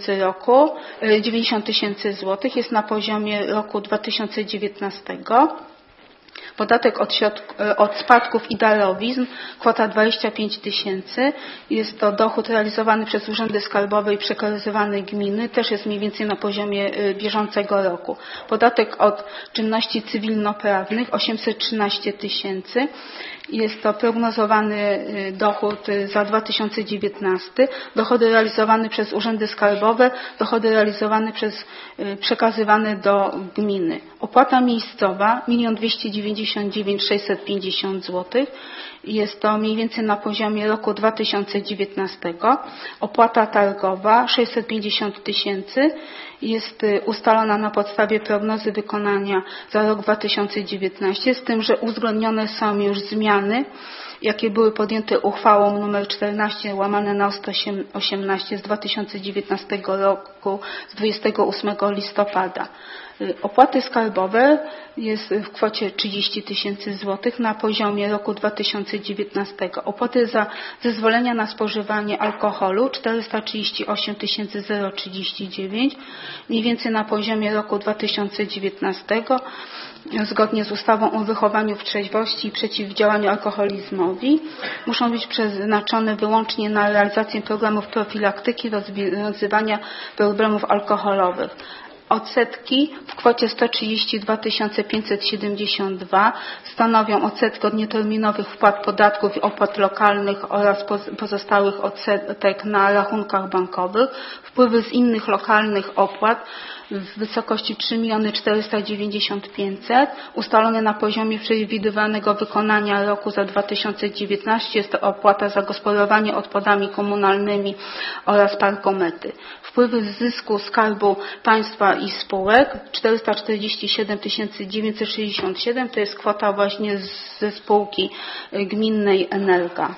000 złotych, jest na poziomie roku 2019. Podatek od spadków i darowizn, kwota 25 000, jest to dochód realizowany przez urzędy skarbowe i przekazywany gminy, też jest mniej więcej na poziomie bieżącego roku. Podatek od czynności cywilnoprawnych 813 000, jest to prognozowany dochód za 2019, dochody realizowane przez urzędy skarbowe, dochody realizowane przekazywane do gminy. Opłata miejscowa 1 299 650 zł, jest to mniej więcej na poziomie roku 2019. Opłata targowa 650 000, jest ustalona na podstawie prognozy wykonania za rok 2019, z tym, że uwzględnione są już zmiany, jakie były podjęte uchwałą nr 14 łamane na 118 z 2019 roku z 28 listopada. Opłaty skarbowe jest w kwocie 30 000 złotych na poziomie roku 2019. Opłaty za zezwolenia na spożywanie alkoholu 438 039, mniej więcej na poziomie roku 2019. Zgodnie z ustawą o wychowaniu w trzeźwości i przeciwdziałaniu alkoholizmowi muszą być przeznaczone wyłącznie na realizację programów profilaktyki rozwiązywania problemów alkoholowych. Odsetki w kwocie 132 572 stanowią odsetki od nieterminowych wpłat podatków i opłat lokalnych oraz pozostałych odsetek na rachunkach bankowych. Wpływy z innych lokalnych opłat w wysokości 3 490 500 ustalone na poziomie przewidywanego wykonania roku za 2019 jest to opłata za gospodarowanie odpadami komunalnymi oraz parkomety. Wpływy z zysku Skarbu Państwa i spółek 447 967 to jest kwota właśnie ze spółki gminnej Energa.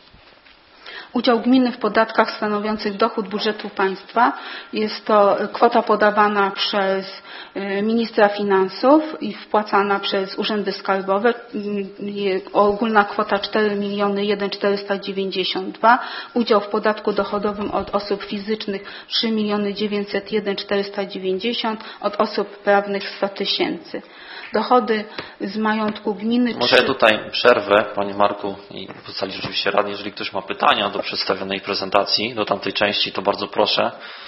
Udział gminy w podatkach stanowiących dochód budżetu państwa jest to kwota podawana przez ministra finansów i wpłacana przez urzędy skarbowe. Ogólna kwota 4 1 492. Udział w podatku dochodowym od osób fizycznych 3 901 490. Od osób prawnych 100 000. Dochody z majątku gminy... Może ja tutaj przerwę, Panie Marku, i w sali rzeczywiście radni, jeżeli ktoś ma pytania do przedstawionej prezentacji, do tamtej części, to bardzo proszę.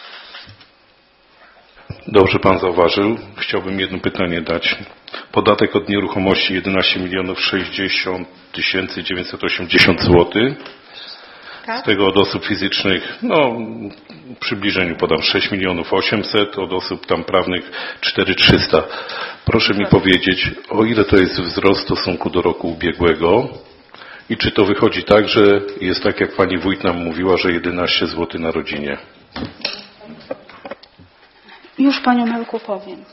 Dobrze Pan zauważył. Chciałbym jedno pytanie dać. Podatek od nieruchomości 11 60 980 zł. Tak? Z tego od osób fizycznych, w przybliżeniu podam 6 800, od osób tam prawnych 4300. Proszę mi powiedzieć, o ile to jest wzrost w stosunku do roku ubiegłego i czy to wychodzi tak, że jest tak, jak Pani Wójt nam mówiła, że 11 zł na rodzinie? Już Panią Marku powiem.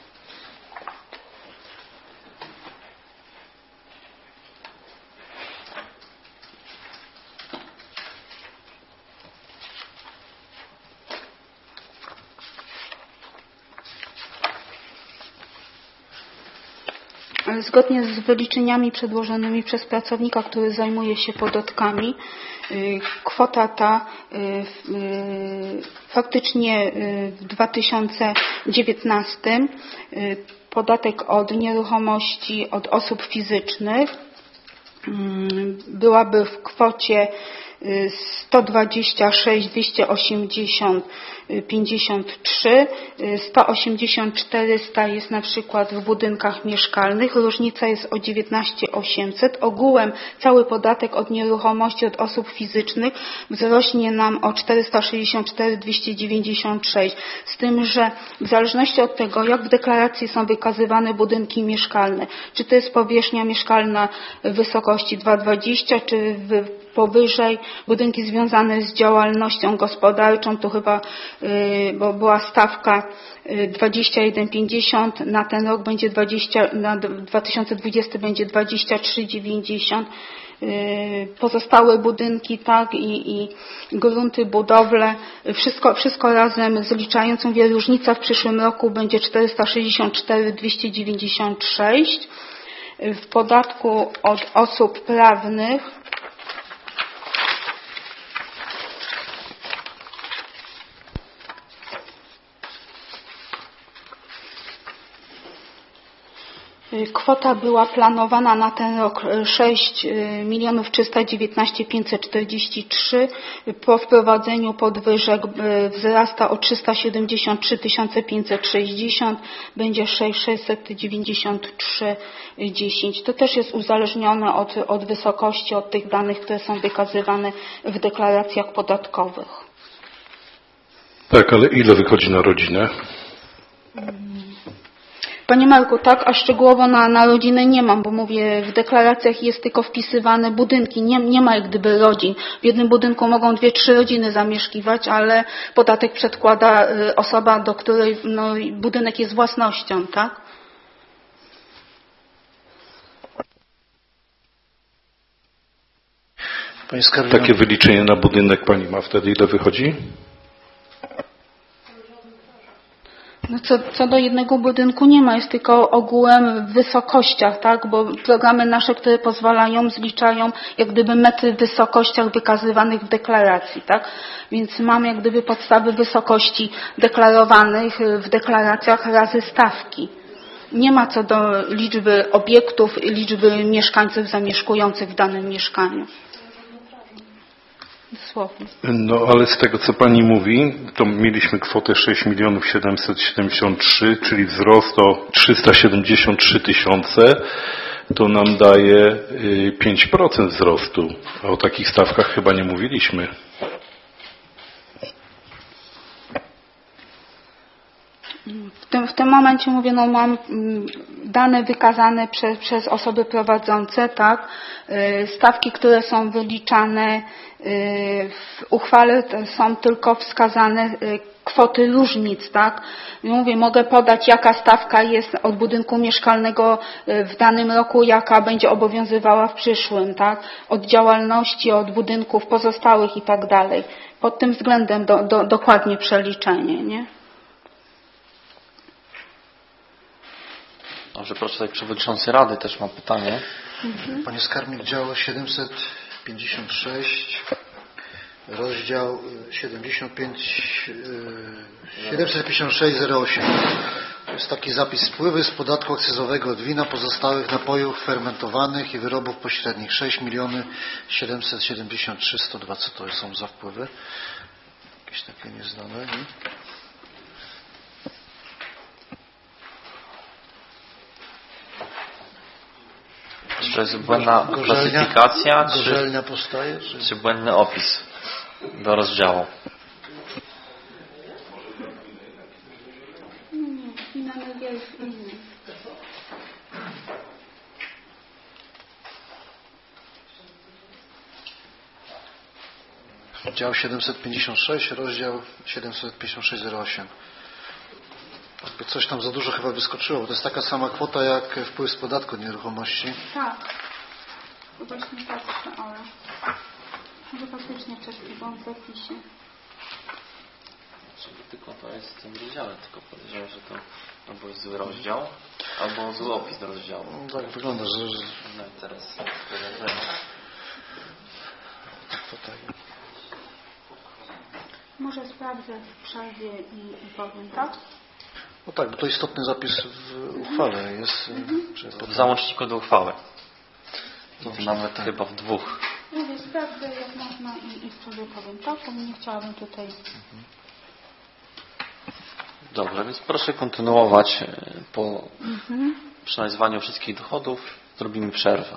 Zgodnie z wyliczeniami przedłożonymi przez pracownika, który zajmuje się podatkami, kwota ta faktycznie w 2019 podatek od nieruchomości od osób fizycznych byłaby w kwocie 126 280 53, 180 400 jest na przykład w budynkach mieszkalnych, różnica jest o 19 800. Ogółem cały podatek od nieruchomości od osób fizycznych wzrośnie nam o 464 296. Z tym, że w zależności od tego, jak w deklaracji są wykazywane budynki mieszkalne, czy to jest powierzchnia mieszkalna w wysokości 2,20, czy powyżej budynki związane z działalnością gospodarczą, to chyba, bo była stawka 21,50, na ten rok będzie 20, na 2020 będzie 23,90. Pozostałe budynki, tak, i grunty, budowle, wszystko razem zliczając, mówię, różnica w przyszłym roku będzie 464 296. W podatku od osób prawnych kwota była planowana na ten rok 6 319 543. Po wprowadzeniu podwyżek wzrasta o 373 560. Będzie 693 10. To też jest uzależnione od wysokości, od tych danych, które są wykazywane w deklaracjach podatkowych. Tak, ale ile wychodzi na rodzinę? Panie Marku, tak, a szczegółowo na rodzinę nie mam, bo mówię, w deklaracjach jest tylko wpisywane budynki, nie ma jak gdyby rodzin. W jednym budynku mogą 2-3 rodziny zamieszkiwać, ale podatek przedkłada osoba, do której budynek jest własnością, tak? Takie wyliczenie na budynek pani ma wtedy ile wychodzi? No co do jednego budynku nie ma, jest tylko ogółem w wysokościach, tak? Bo programy nasze, które pozwalają, zliczają jak gdyby metry w wysokościach wykazywanych w deklaracji, tak? Więc mamy jak gdyby podstawy wysokości deklarowanych w deklaracjach razy stawki. Nie ma co do liczby obiektów, liczby mieszkańców zamieszkujących w danym mieszkaniu. Dosłownie. No ale z tego co pani mówi, to mieliśmy kwotę 6 773, czyli wzrost o 373 tysiące, to nam daje 5% wzrostu. A o takich stawkach chyba nie mówiliśmy. W tym momencie mówię, mam dane wykazane przez osoby prowadzące, tak? Stawki, które są wyliczane w uchwale, są tylko wskazane kwoty różnic, tak? Mówię, mogę podać, jaka stawka jest od budynku mieszkalnego w danym roku, jaka będzie obowiązywała w przyszłym, tak? Od działalności, od budynków pozostałych i tak dalej. Pod tym względem dokładnie przeliczenie, nie? Dobrze, proszę, tutaj przewodniczący Rady też ma pytanie. Panie skarbnik, dział 756, rozdział 75608. To jest taki zapis: wpływy z podatku akcyzowego od wina, pozostałych napojów fermentowanych i wyrobów pośrednich. 6 773 102. Co to są za wpływy? Jakieś takie nieznane, nie? Czy to jest błędna klasyfikacja, gorzelnia powstaje, czy błędny opis do rozdziału? Dział 756, rozdział 75608. Coś tam za dużo chyba wyskoczyło, bo to jest taka sama kwota jak wpływ z podatku od nieruchomości. Tak. Właśnie patrzę, ale może faktycznie wcześniej byłam w zapisie. Tylko to jest w tym rozdziale, tylko podejrzewam, że to albo jest zły rozdział, albo zły opis do rozdziału. No, tak wygląda, że... No i teraz tutaj. Może sprawdzę w przerwie i powiem, tak? No tak, bo to istotny zapis w uchwale jest. w załączniku do uchwały. I to nawet chyba w 2 Mówię, sprawdzę jak można i sobie powiem. Tak, bo nie chciałabym tutaj... Dobrze, więc proszę kontynuować po przenalizowaniu wszystkich dochodów. Zrobimy przerwę.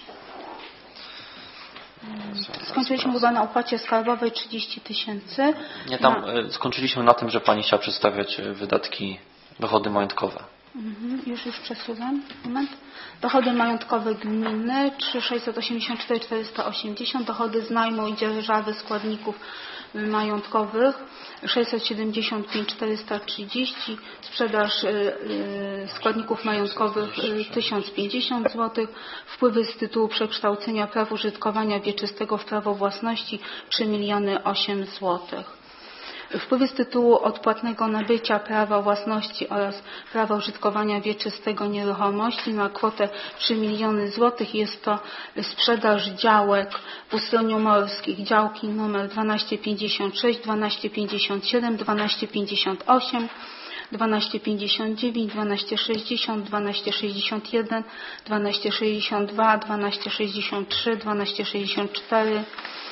Skończyliśmy chyba na opłacie skarbowej 30 000. Nie, tam skończyliśmy na tym, że Pani chciała przedstawiać wydatki, dochody majątkowe. Już przesuwam. Moment. Dochody majątkowe gminy 3684 480, dochody z najmu i dzierżawy składników majątkowych 675 430, sprzedaż składników majątkowych 1050 zł, wpływy z tytułu przekształcenia praw użytkowania wieczystego w prawo własności 3 800 000 zł. Wpływy z tytułu odpłatnego nabycia prawa własności oraz prawa użytkowania wieczystego nieruchomości na kwotę 3 miliony złotych. Jest to sprzedaż działek w Ustroniu Morskich, działki nr 1256, 1257, 1258, 1259, 1260, 1261, 1262, 1263, 1264,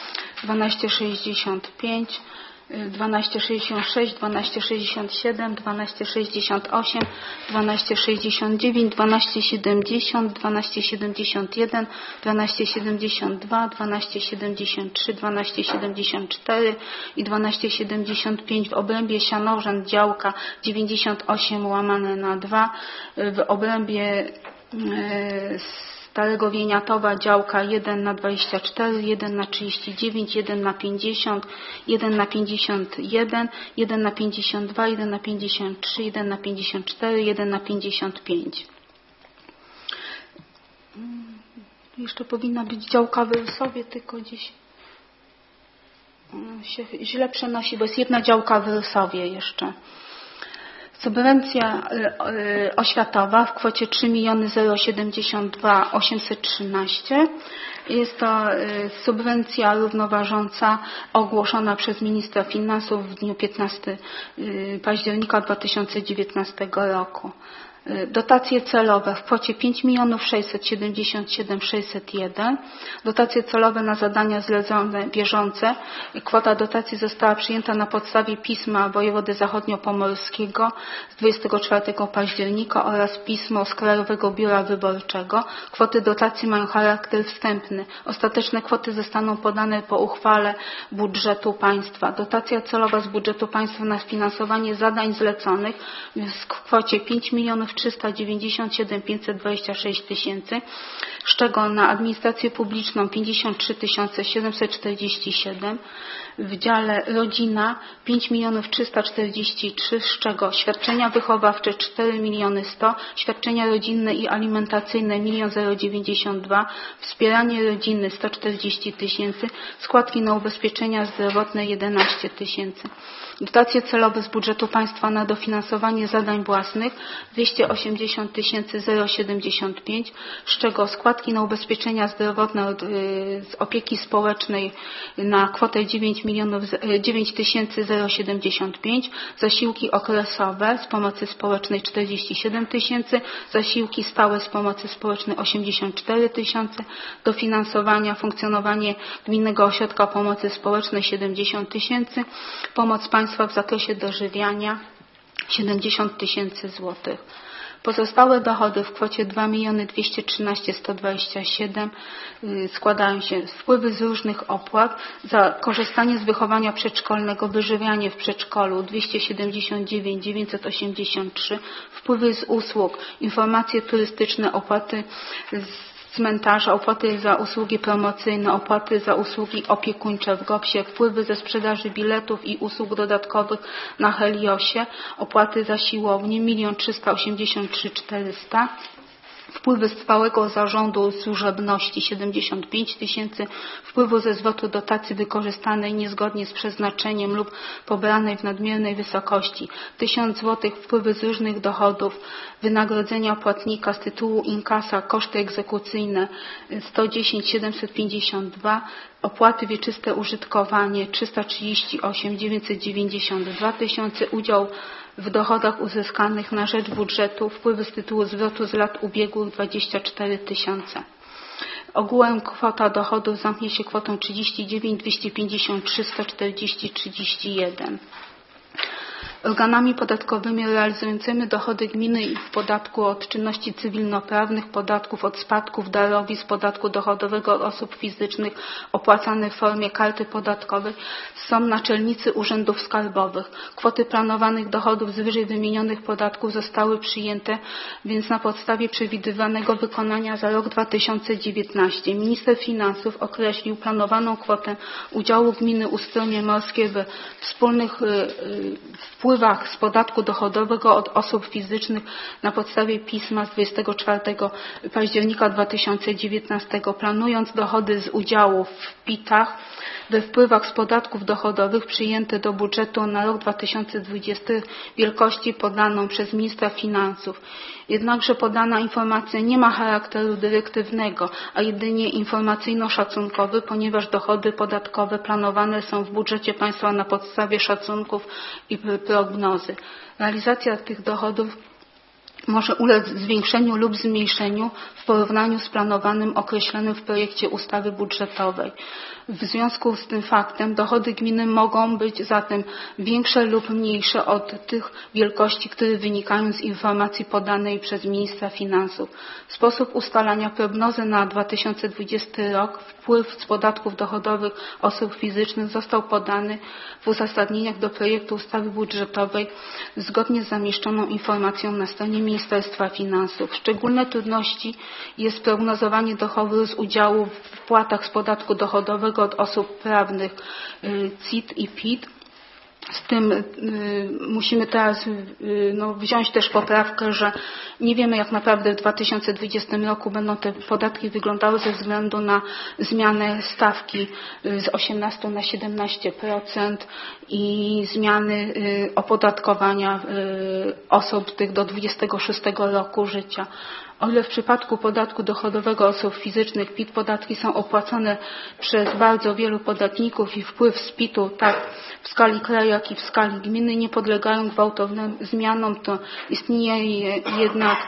1265, 1266, 1267, 1268, 1269, 1270, 1271, 1272, 1273, 1274 i 1275 w obrębie Sianorzęd działka 98/2, w obrębie Starego Wieniatowa działka 1/24, 1/39, 1/50, 1/51, 1/52, 1/53, 1/54, 1/55. Jeszcze powinna być działka w Rysowie, tylko gdzieś się źle przenosi, bo jest jedna działka w Rysowie jeszcze. Subwencja oświatowa w kwocie 3 072 813. Jest to subwencja równoważąca ogłoszona przez ministra finansów w dniu 15 października 2019 roku. Dotacje celowe w kwocie 5 677 601. Dotacje celowe na zadania zlecone bieżące. Kwota dotacji została przyjęta na podstawie pisma wojewody zachodniopomorskiego z 24 października oraz pismo z Krajowego Biura Wyborczego. Kwoty dotacji mają charakter wstępny. Ostateczne kwoty zostaną podane po uchwale budżetu państwa. Dotacja celowa z budżetu państwa na finansowanie zadań zleconych w kwocie 5 397 526 tysięcy, z czego na administrację publiczną 53 747, w dziale rodzina 5 343, z czego świadczenia wychowawcze 4 100 000, świadczenia rodzinne i alimentacyjne 1 092 000, wspieranie rodziny 140 tysięcy, składki na ubezpieczenia zdrowotne 11 tysięcy. Dotacje celowe z budżetu państwa na dofinansowanie zadań własnych 280 075, z czego składki na ubezpieczenia zdrowotne z opieki społecznej na kwotę 9 075, zasiłki okresowe z pomocy społecznej 47 tysięcy, zasiłki stałe z pomocy społecznej 84 tysiące, dofinansowania funkcjonowanie Gminnego Ośrodka Pomocy Społecznej 70 tysięcy, pomoc państwa w zakresie dożywiania 70 tysięcy złotych. Pozostałe dochody w kwocie 2 213 127 składają się z wpływy z różnych opłat za korzystanie z wychowania przedszkolnego, wyżywianie w przedszkolu 279 983, wpływy z usług, informacje turystyczne, opłaty z cmentarza, opłaty za usługi promocyjne, opłaty za usługi opiekuńcze w GOPS-ie, wpływy ze sprzedaży biletów i usług dodatkowych na Heliosie, opłaty za siłownię 1 383 400, wpływy z trwałego zarządu służebności 75 tysięcy, wpływu ze zwrotu dotacji wykorzystanej niezgodnie z przeznaczeniem lub pobranej w nadmiernej wysokości 1000 zł, wpływy z różnych dochodów, wynagrodzenia płatnika z tytułu inkasa, koszty egzekucyjne 110 752, opłaty wieczyste użytkowanie 338 992 tysiące, udział w dochodach uzyskanych na rzecz budżetu, wpływy z tytułu zwrotu z lat ubiegłych 24 tysiące. Ogółem kwota dochodów zamknie się kwotą 39 253 140 31. Organami podatkowymi realizującymi dochody gminy i w podatku od czynności cywilnoprawnych, podatków od spadków, darowizn, podatku dochodowego od osób fizycznych opłacanych w formie karty podatkowej są naczelnicy urzędów skarbowych. Kwoty planowanych dochodów z wyżej wymienionych podatków zostały przyjęte, więc na podstawie przewidywanego wykonania za rok 2019 minister finansów określił planowaną kwotę udziału gminy Ustronie Morskie we wspólnych wpływach z podatku dochodowego od osób fizycznych na podstawie pisma z 24 października 2019, planując dochody z udziału w PIT-ach we wpływach z podatków dochodowych przyjęte do budżetu na rok 2020 wielkości podaną przez ministra finansów. Jednakże podana informacja nie ma charakteru dyrektywnego, a jedynie informacyjno-szacunkowy, ponieważ dochody podatkowe planowane są w budżecie państwa na podstawie szacunków i prognozy. Realizacja tych dochodów może ulec zwiększeniu lub zmniejszeniu w porównaniu z planowanym określonym w projekcie ustawy budżetowej. W związku z tym faktem dochody gminy mogą być zatem większe lub mniejsze od tych wielkości, które wynikają z informacji podanej przez ministra finansów. Sposób ustalania prognozy na 2020 rok, wpływ z podatków dochodowych osób fizycznych został podany w uzasadnieniach do projektu ustawy budżetowej zgodnie z zamieszczoną informacją na stronie Ministerstwa Finansów. Szczególne trudności jest prognozowanie dochodów z udziału w wpłatach z podatku dochodowego od osób prawnych CIT i PIT. Z tym musimy teraz wziąć też poprawkę, że nie wiemy jak naprawdę w 2020 roku będą te podatki wyglądały ze względu na zmianę stawki z 18 na 17% i zmiany opodatkowania osób tych do 26 roku życia. O ile w przypadku podatku dochodowego osób fizycznych PIT podatki są opłacone przez bardzo wielu podatników i wpływ z PIT-u tak w skali kraju, jak i w skali gminy nie podlegają gwałtownym zmianom, to istnieje jednak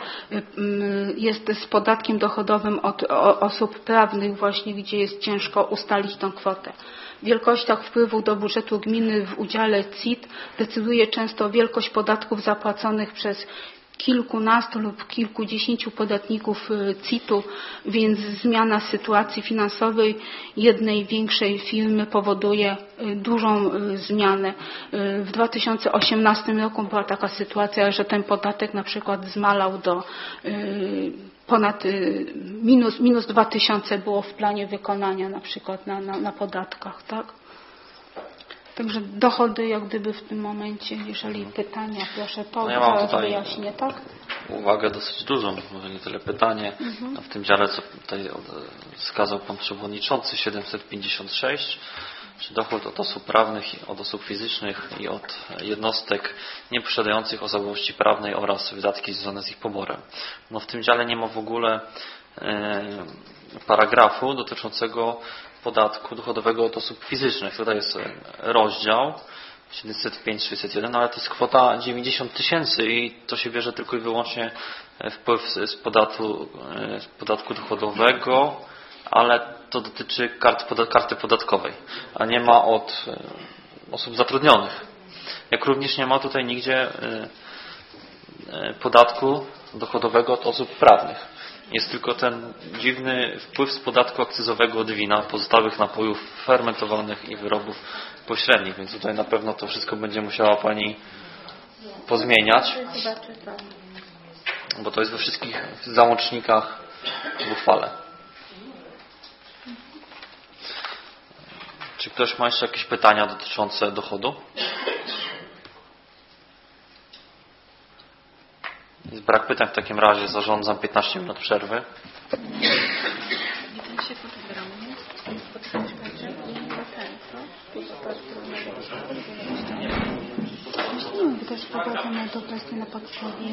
jest z podatkiem dochodowym od osób prawnych właśnie, gdzie jest ciężko ustalić tą kwotę. W wielkościach wpływu do budżetu gminy w udziale CIT decyduje często wielkość podatków zapłaconych przez kilkunastu lub kilkudziesięciu podatników CIT-u, więc zmiana sytuacji finansowej jednej większej firmy powoduje dużą zmianę. W 2018 roku była taka sytuacja, że ten podatek na przykład zmalał do ponad minus 2000 było w planie wykonania na przykład na podatkach, tak? Także dochody jak gdyby w tym momencie, jeżeli pytania, proszę, to ja mam zaraz tutaj wyjaśnię, tak? uwagę dosyć dużą, może nie tyle pytanie, a w tym dziale, co tutaj wskazał Pan Przewodniczący, 756, czy dochód od osób prawnych, od osób fizycznych i od jednostek nieposiadających osobowości prawnej oraz wydatki związane z ich poborem. No w tym dziale nie ma w ogóle paragrafu dotyczącego podatku dochodowego od osób fizycznych. Tutaj jest rozdział 705-601, ale to jest kwota 90 000 i to się bierze tylko i wyłącznie wpływ z podatku dochodowego, ale to dotyczy karty podatkowej, a nie ma od osób zatrudnionych. Jak również nie ma tutaj nigdzie podatku dochodowego od osób prawnych. Jest tylko ten dziwny wpływ z podatku akcyzowego od wina, pozostałych napojów fermentowanych i wyrobów pośrednich, więc tutaj na pewno to wszystko będzie musiała Pani pozmieniać, bo to jest we wszystkich załącznikach w uchwale. Czy ktoś ma jeszcze jakieś pytania dotyczące dochodu? Jest brak pytań, w takim razie zarządzam 15 minut przerwy. To jest wprowadzone do kwestii na podstawie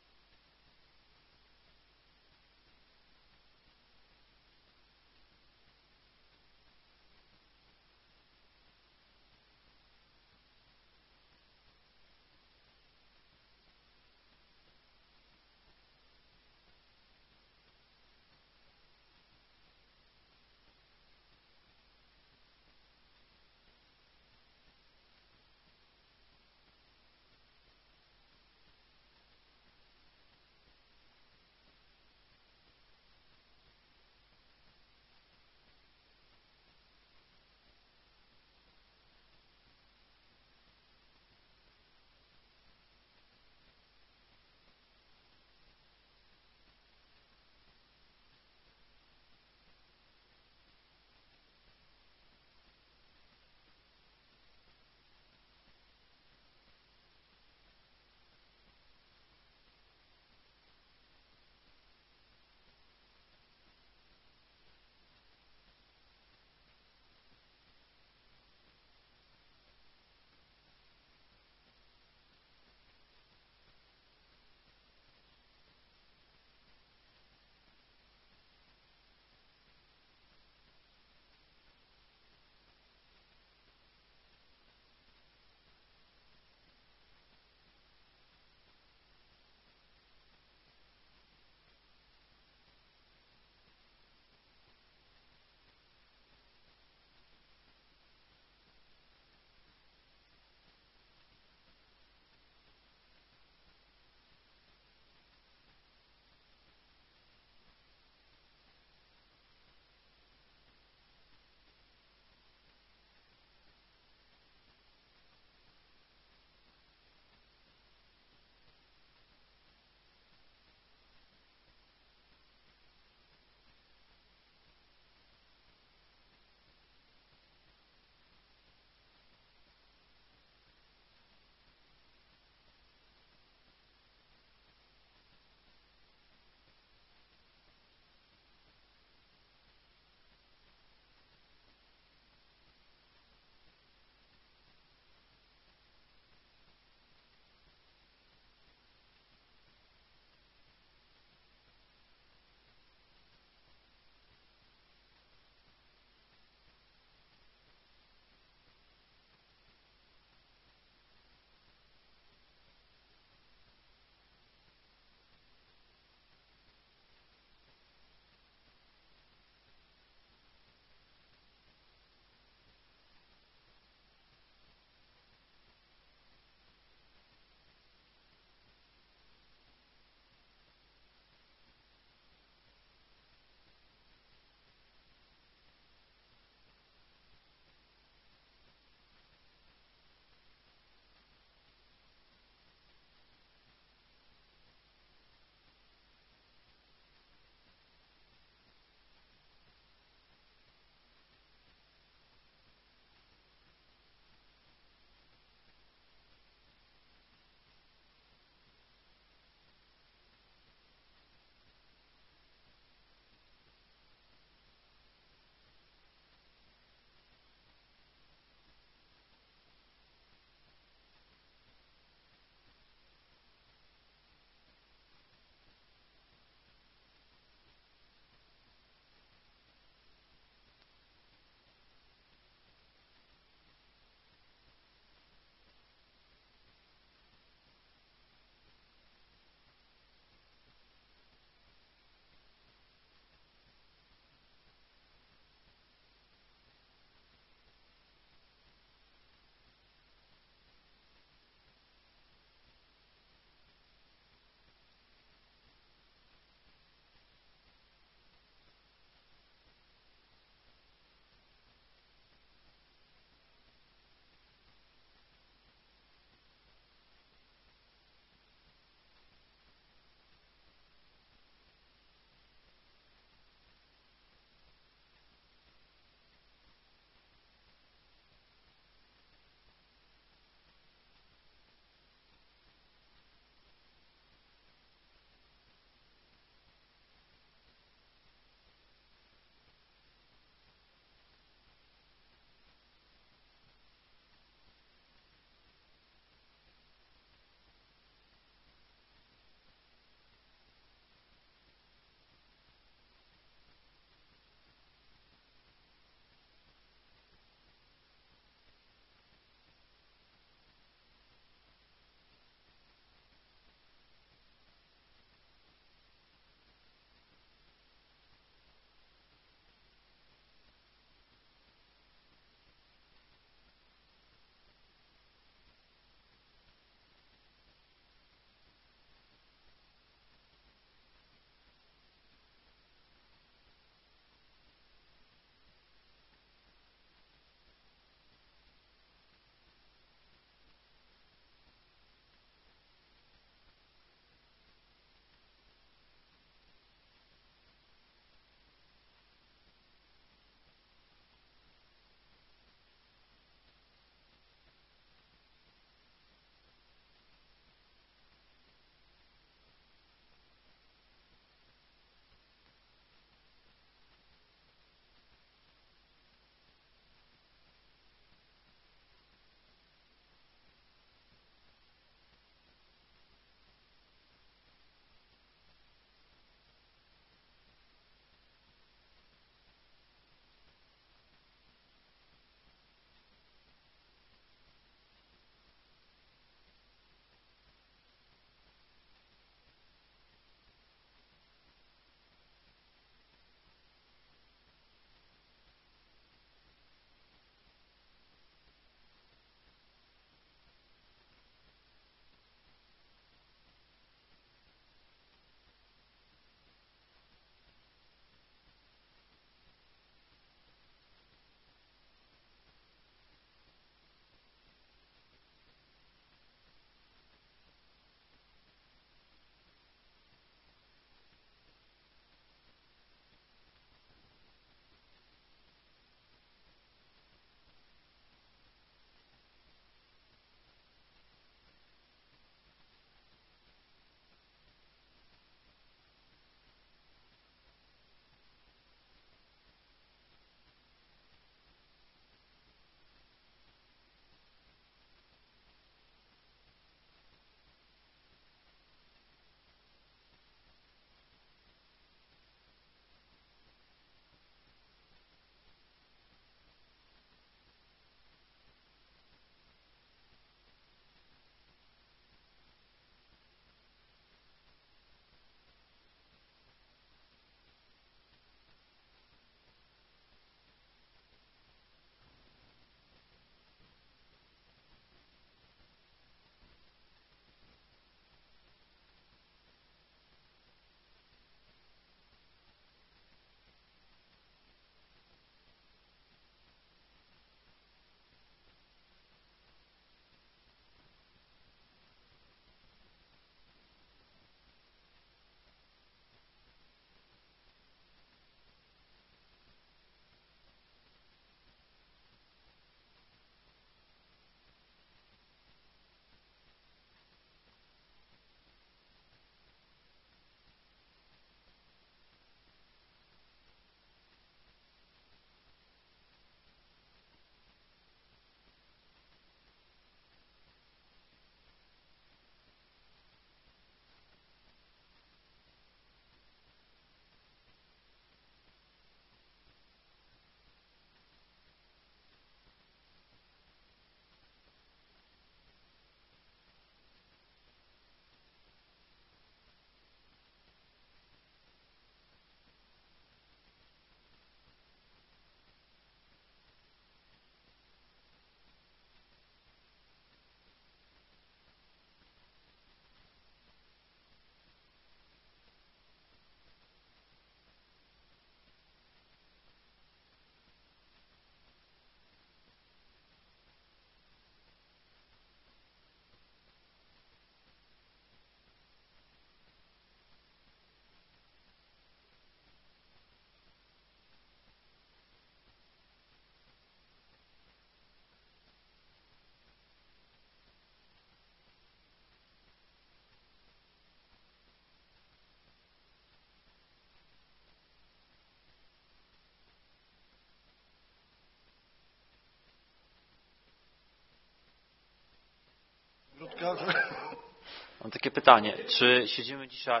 Mam takie pytanie, czy siedzimy dzisiaj...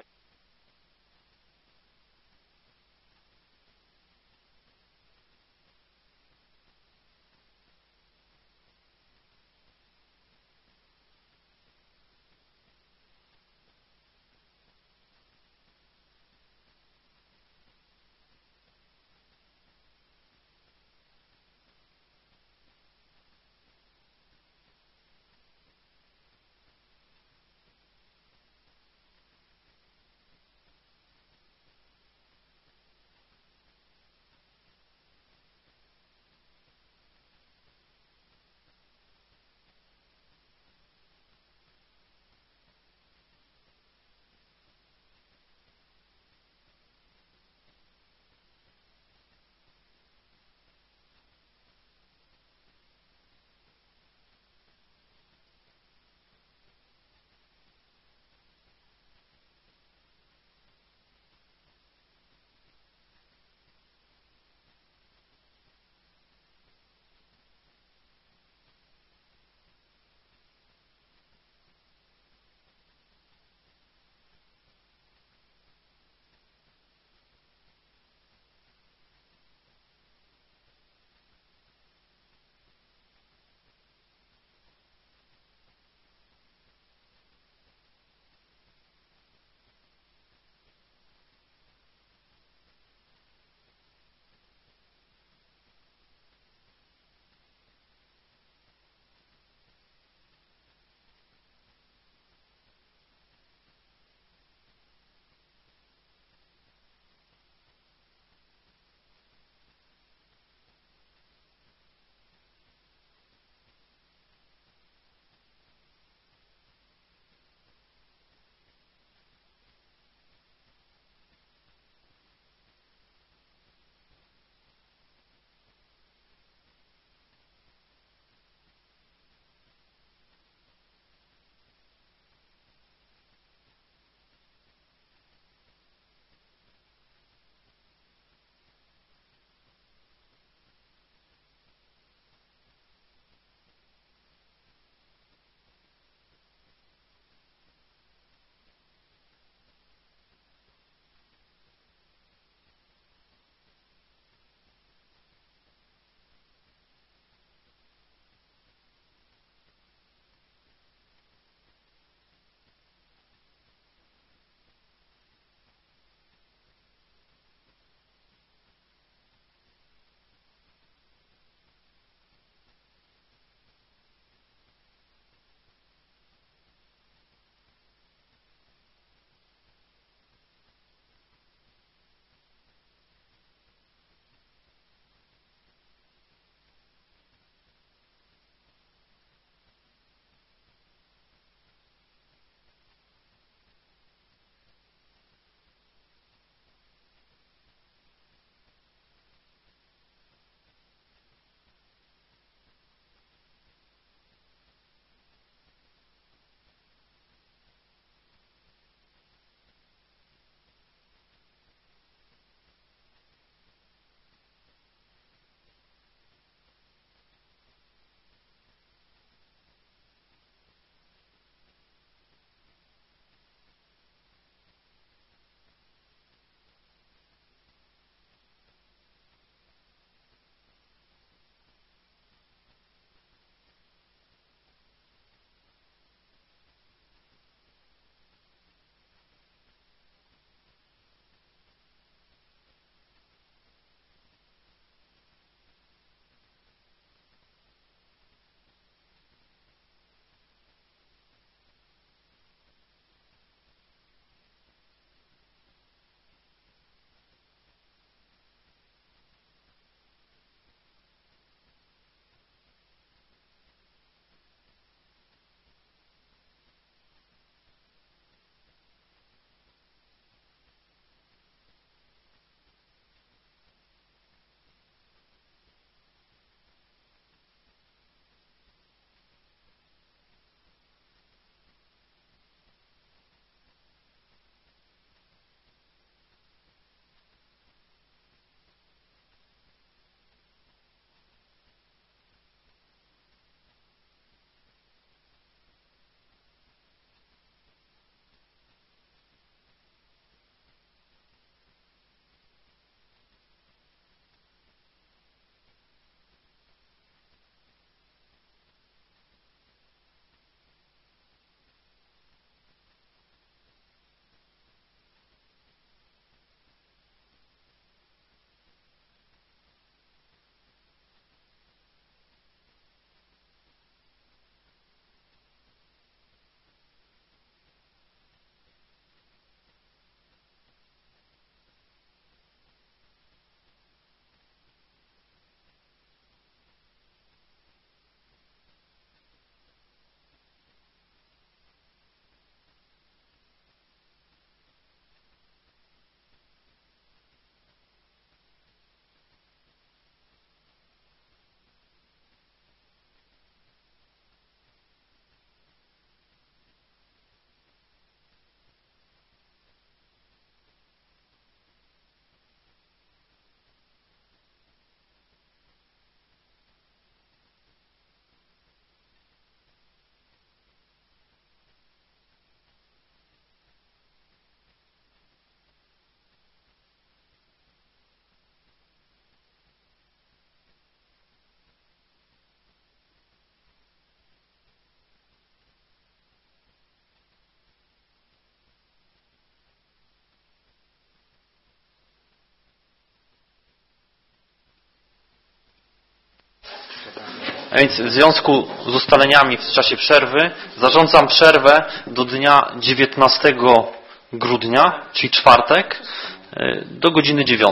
A więc w związku z ustaleniami w czasie przerwy zarządzam przerwę do dnia 19 grudnia, czyli czwartek, do godziny 9.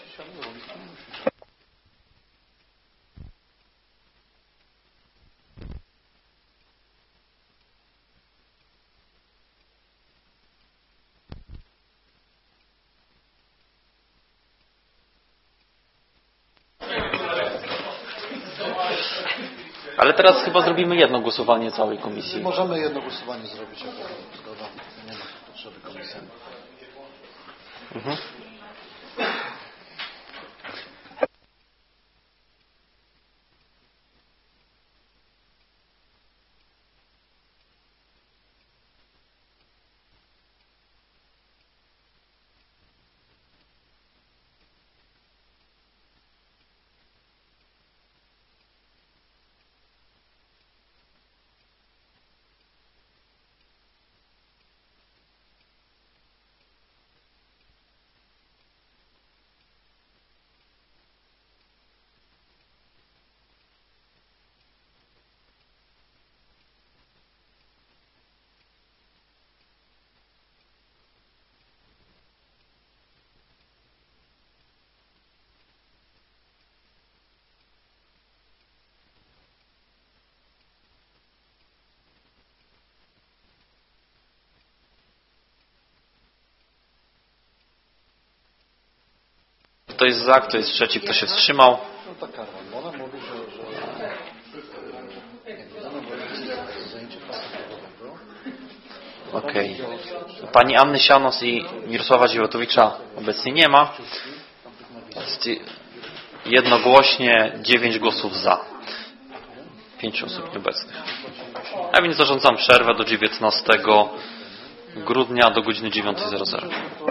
Ale teraz chyba zrobimy jedno głosowanie całej komisji. Możemy jedno głosowanie zrobić, jako zgoda. Nie ma potrzeby komisji. Mhm. Kto jest za, kto jest przeciw, kto się wstrzymał? No tak, Karol, ona mówi, że zajęcie pasy drogowego. Okej. Pani Anny Sianos i Mirosława Dziewotowicza obecnie nie ma. Jest jednogłośnie 9 głosów za. 5 osób nieobecnych. A więc zarządzam przerwę do 19 grudnia do godziny 9:00.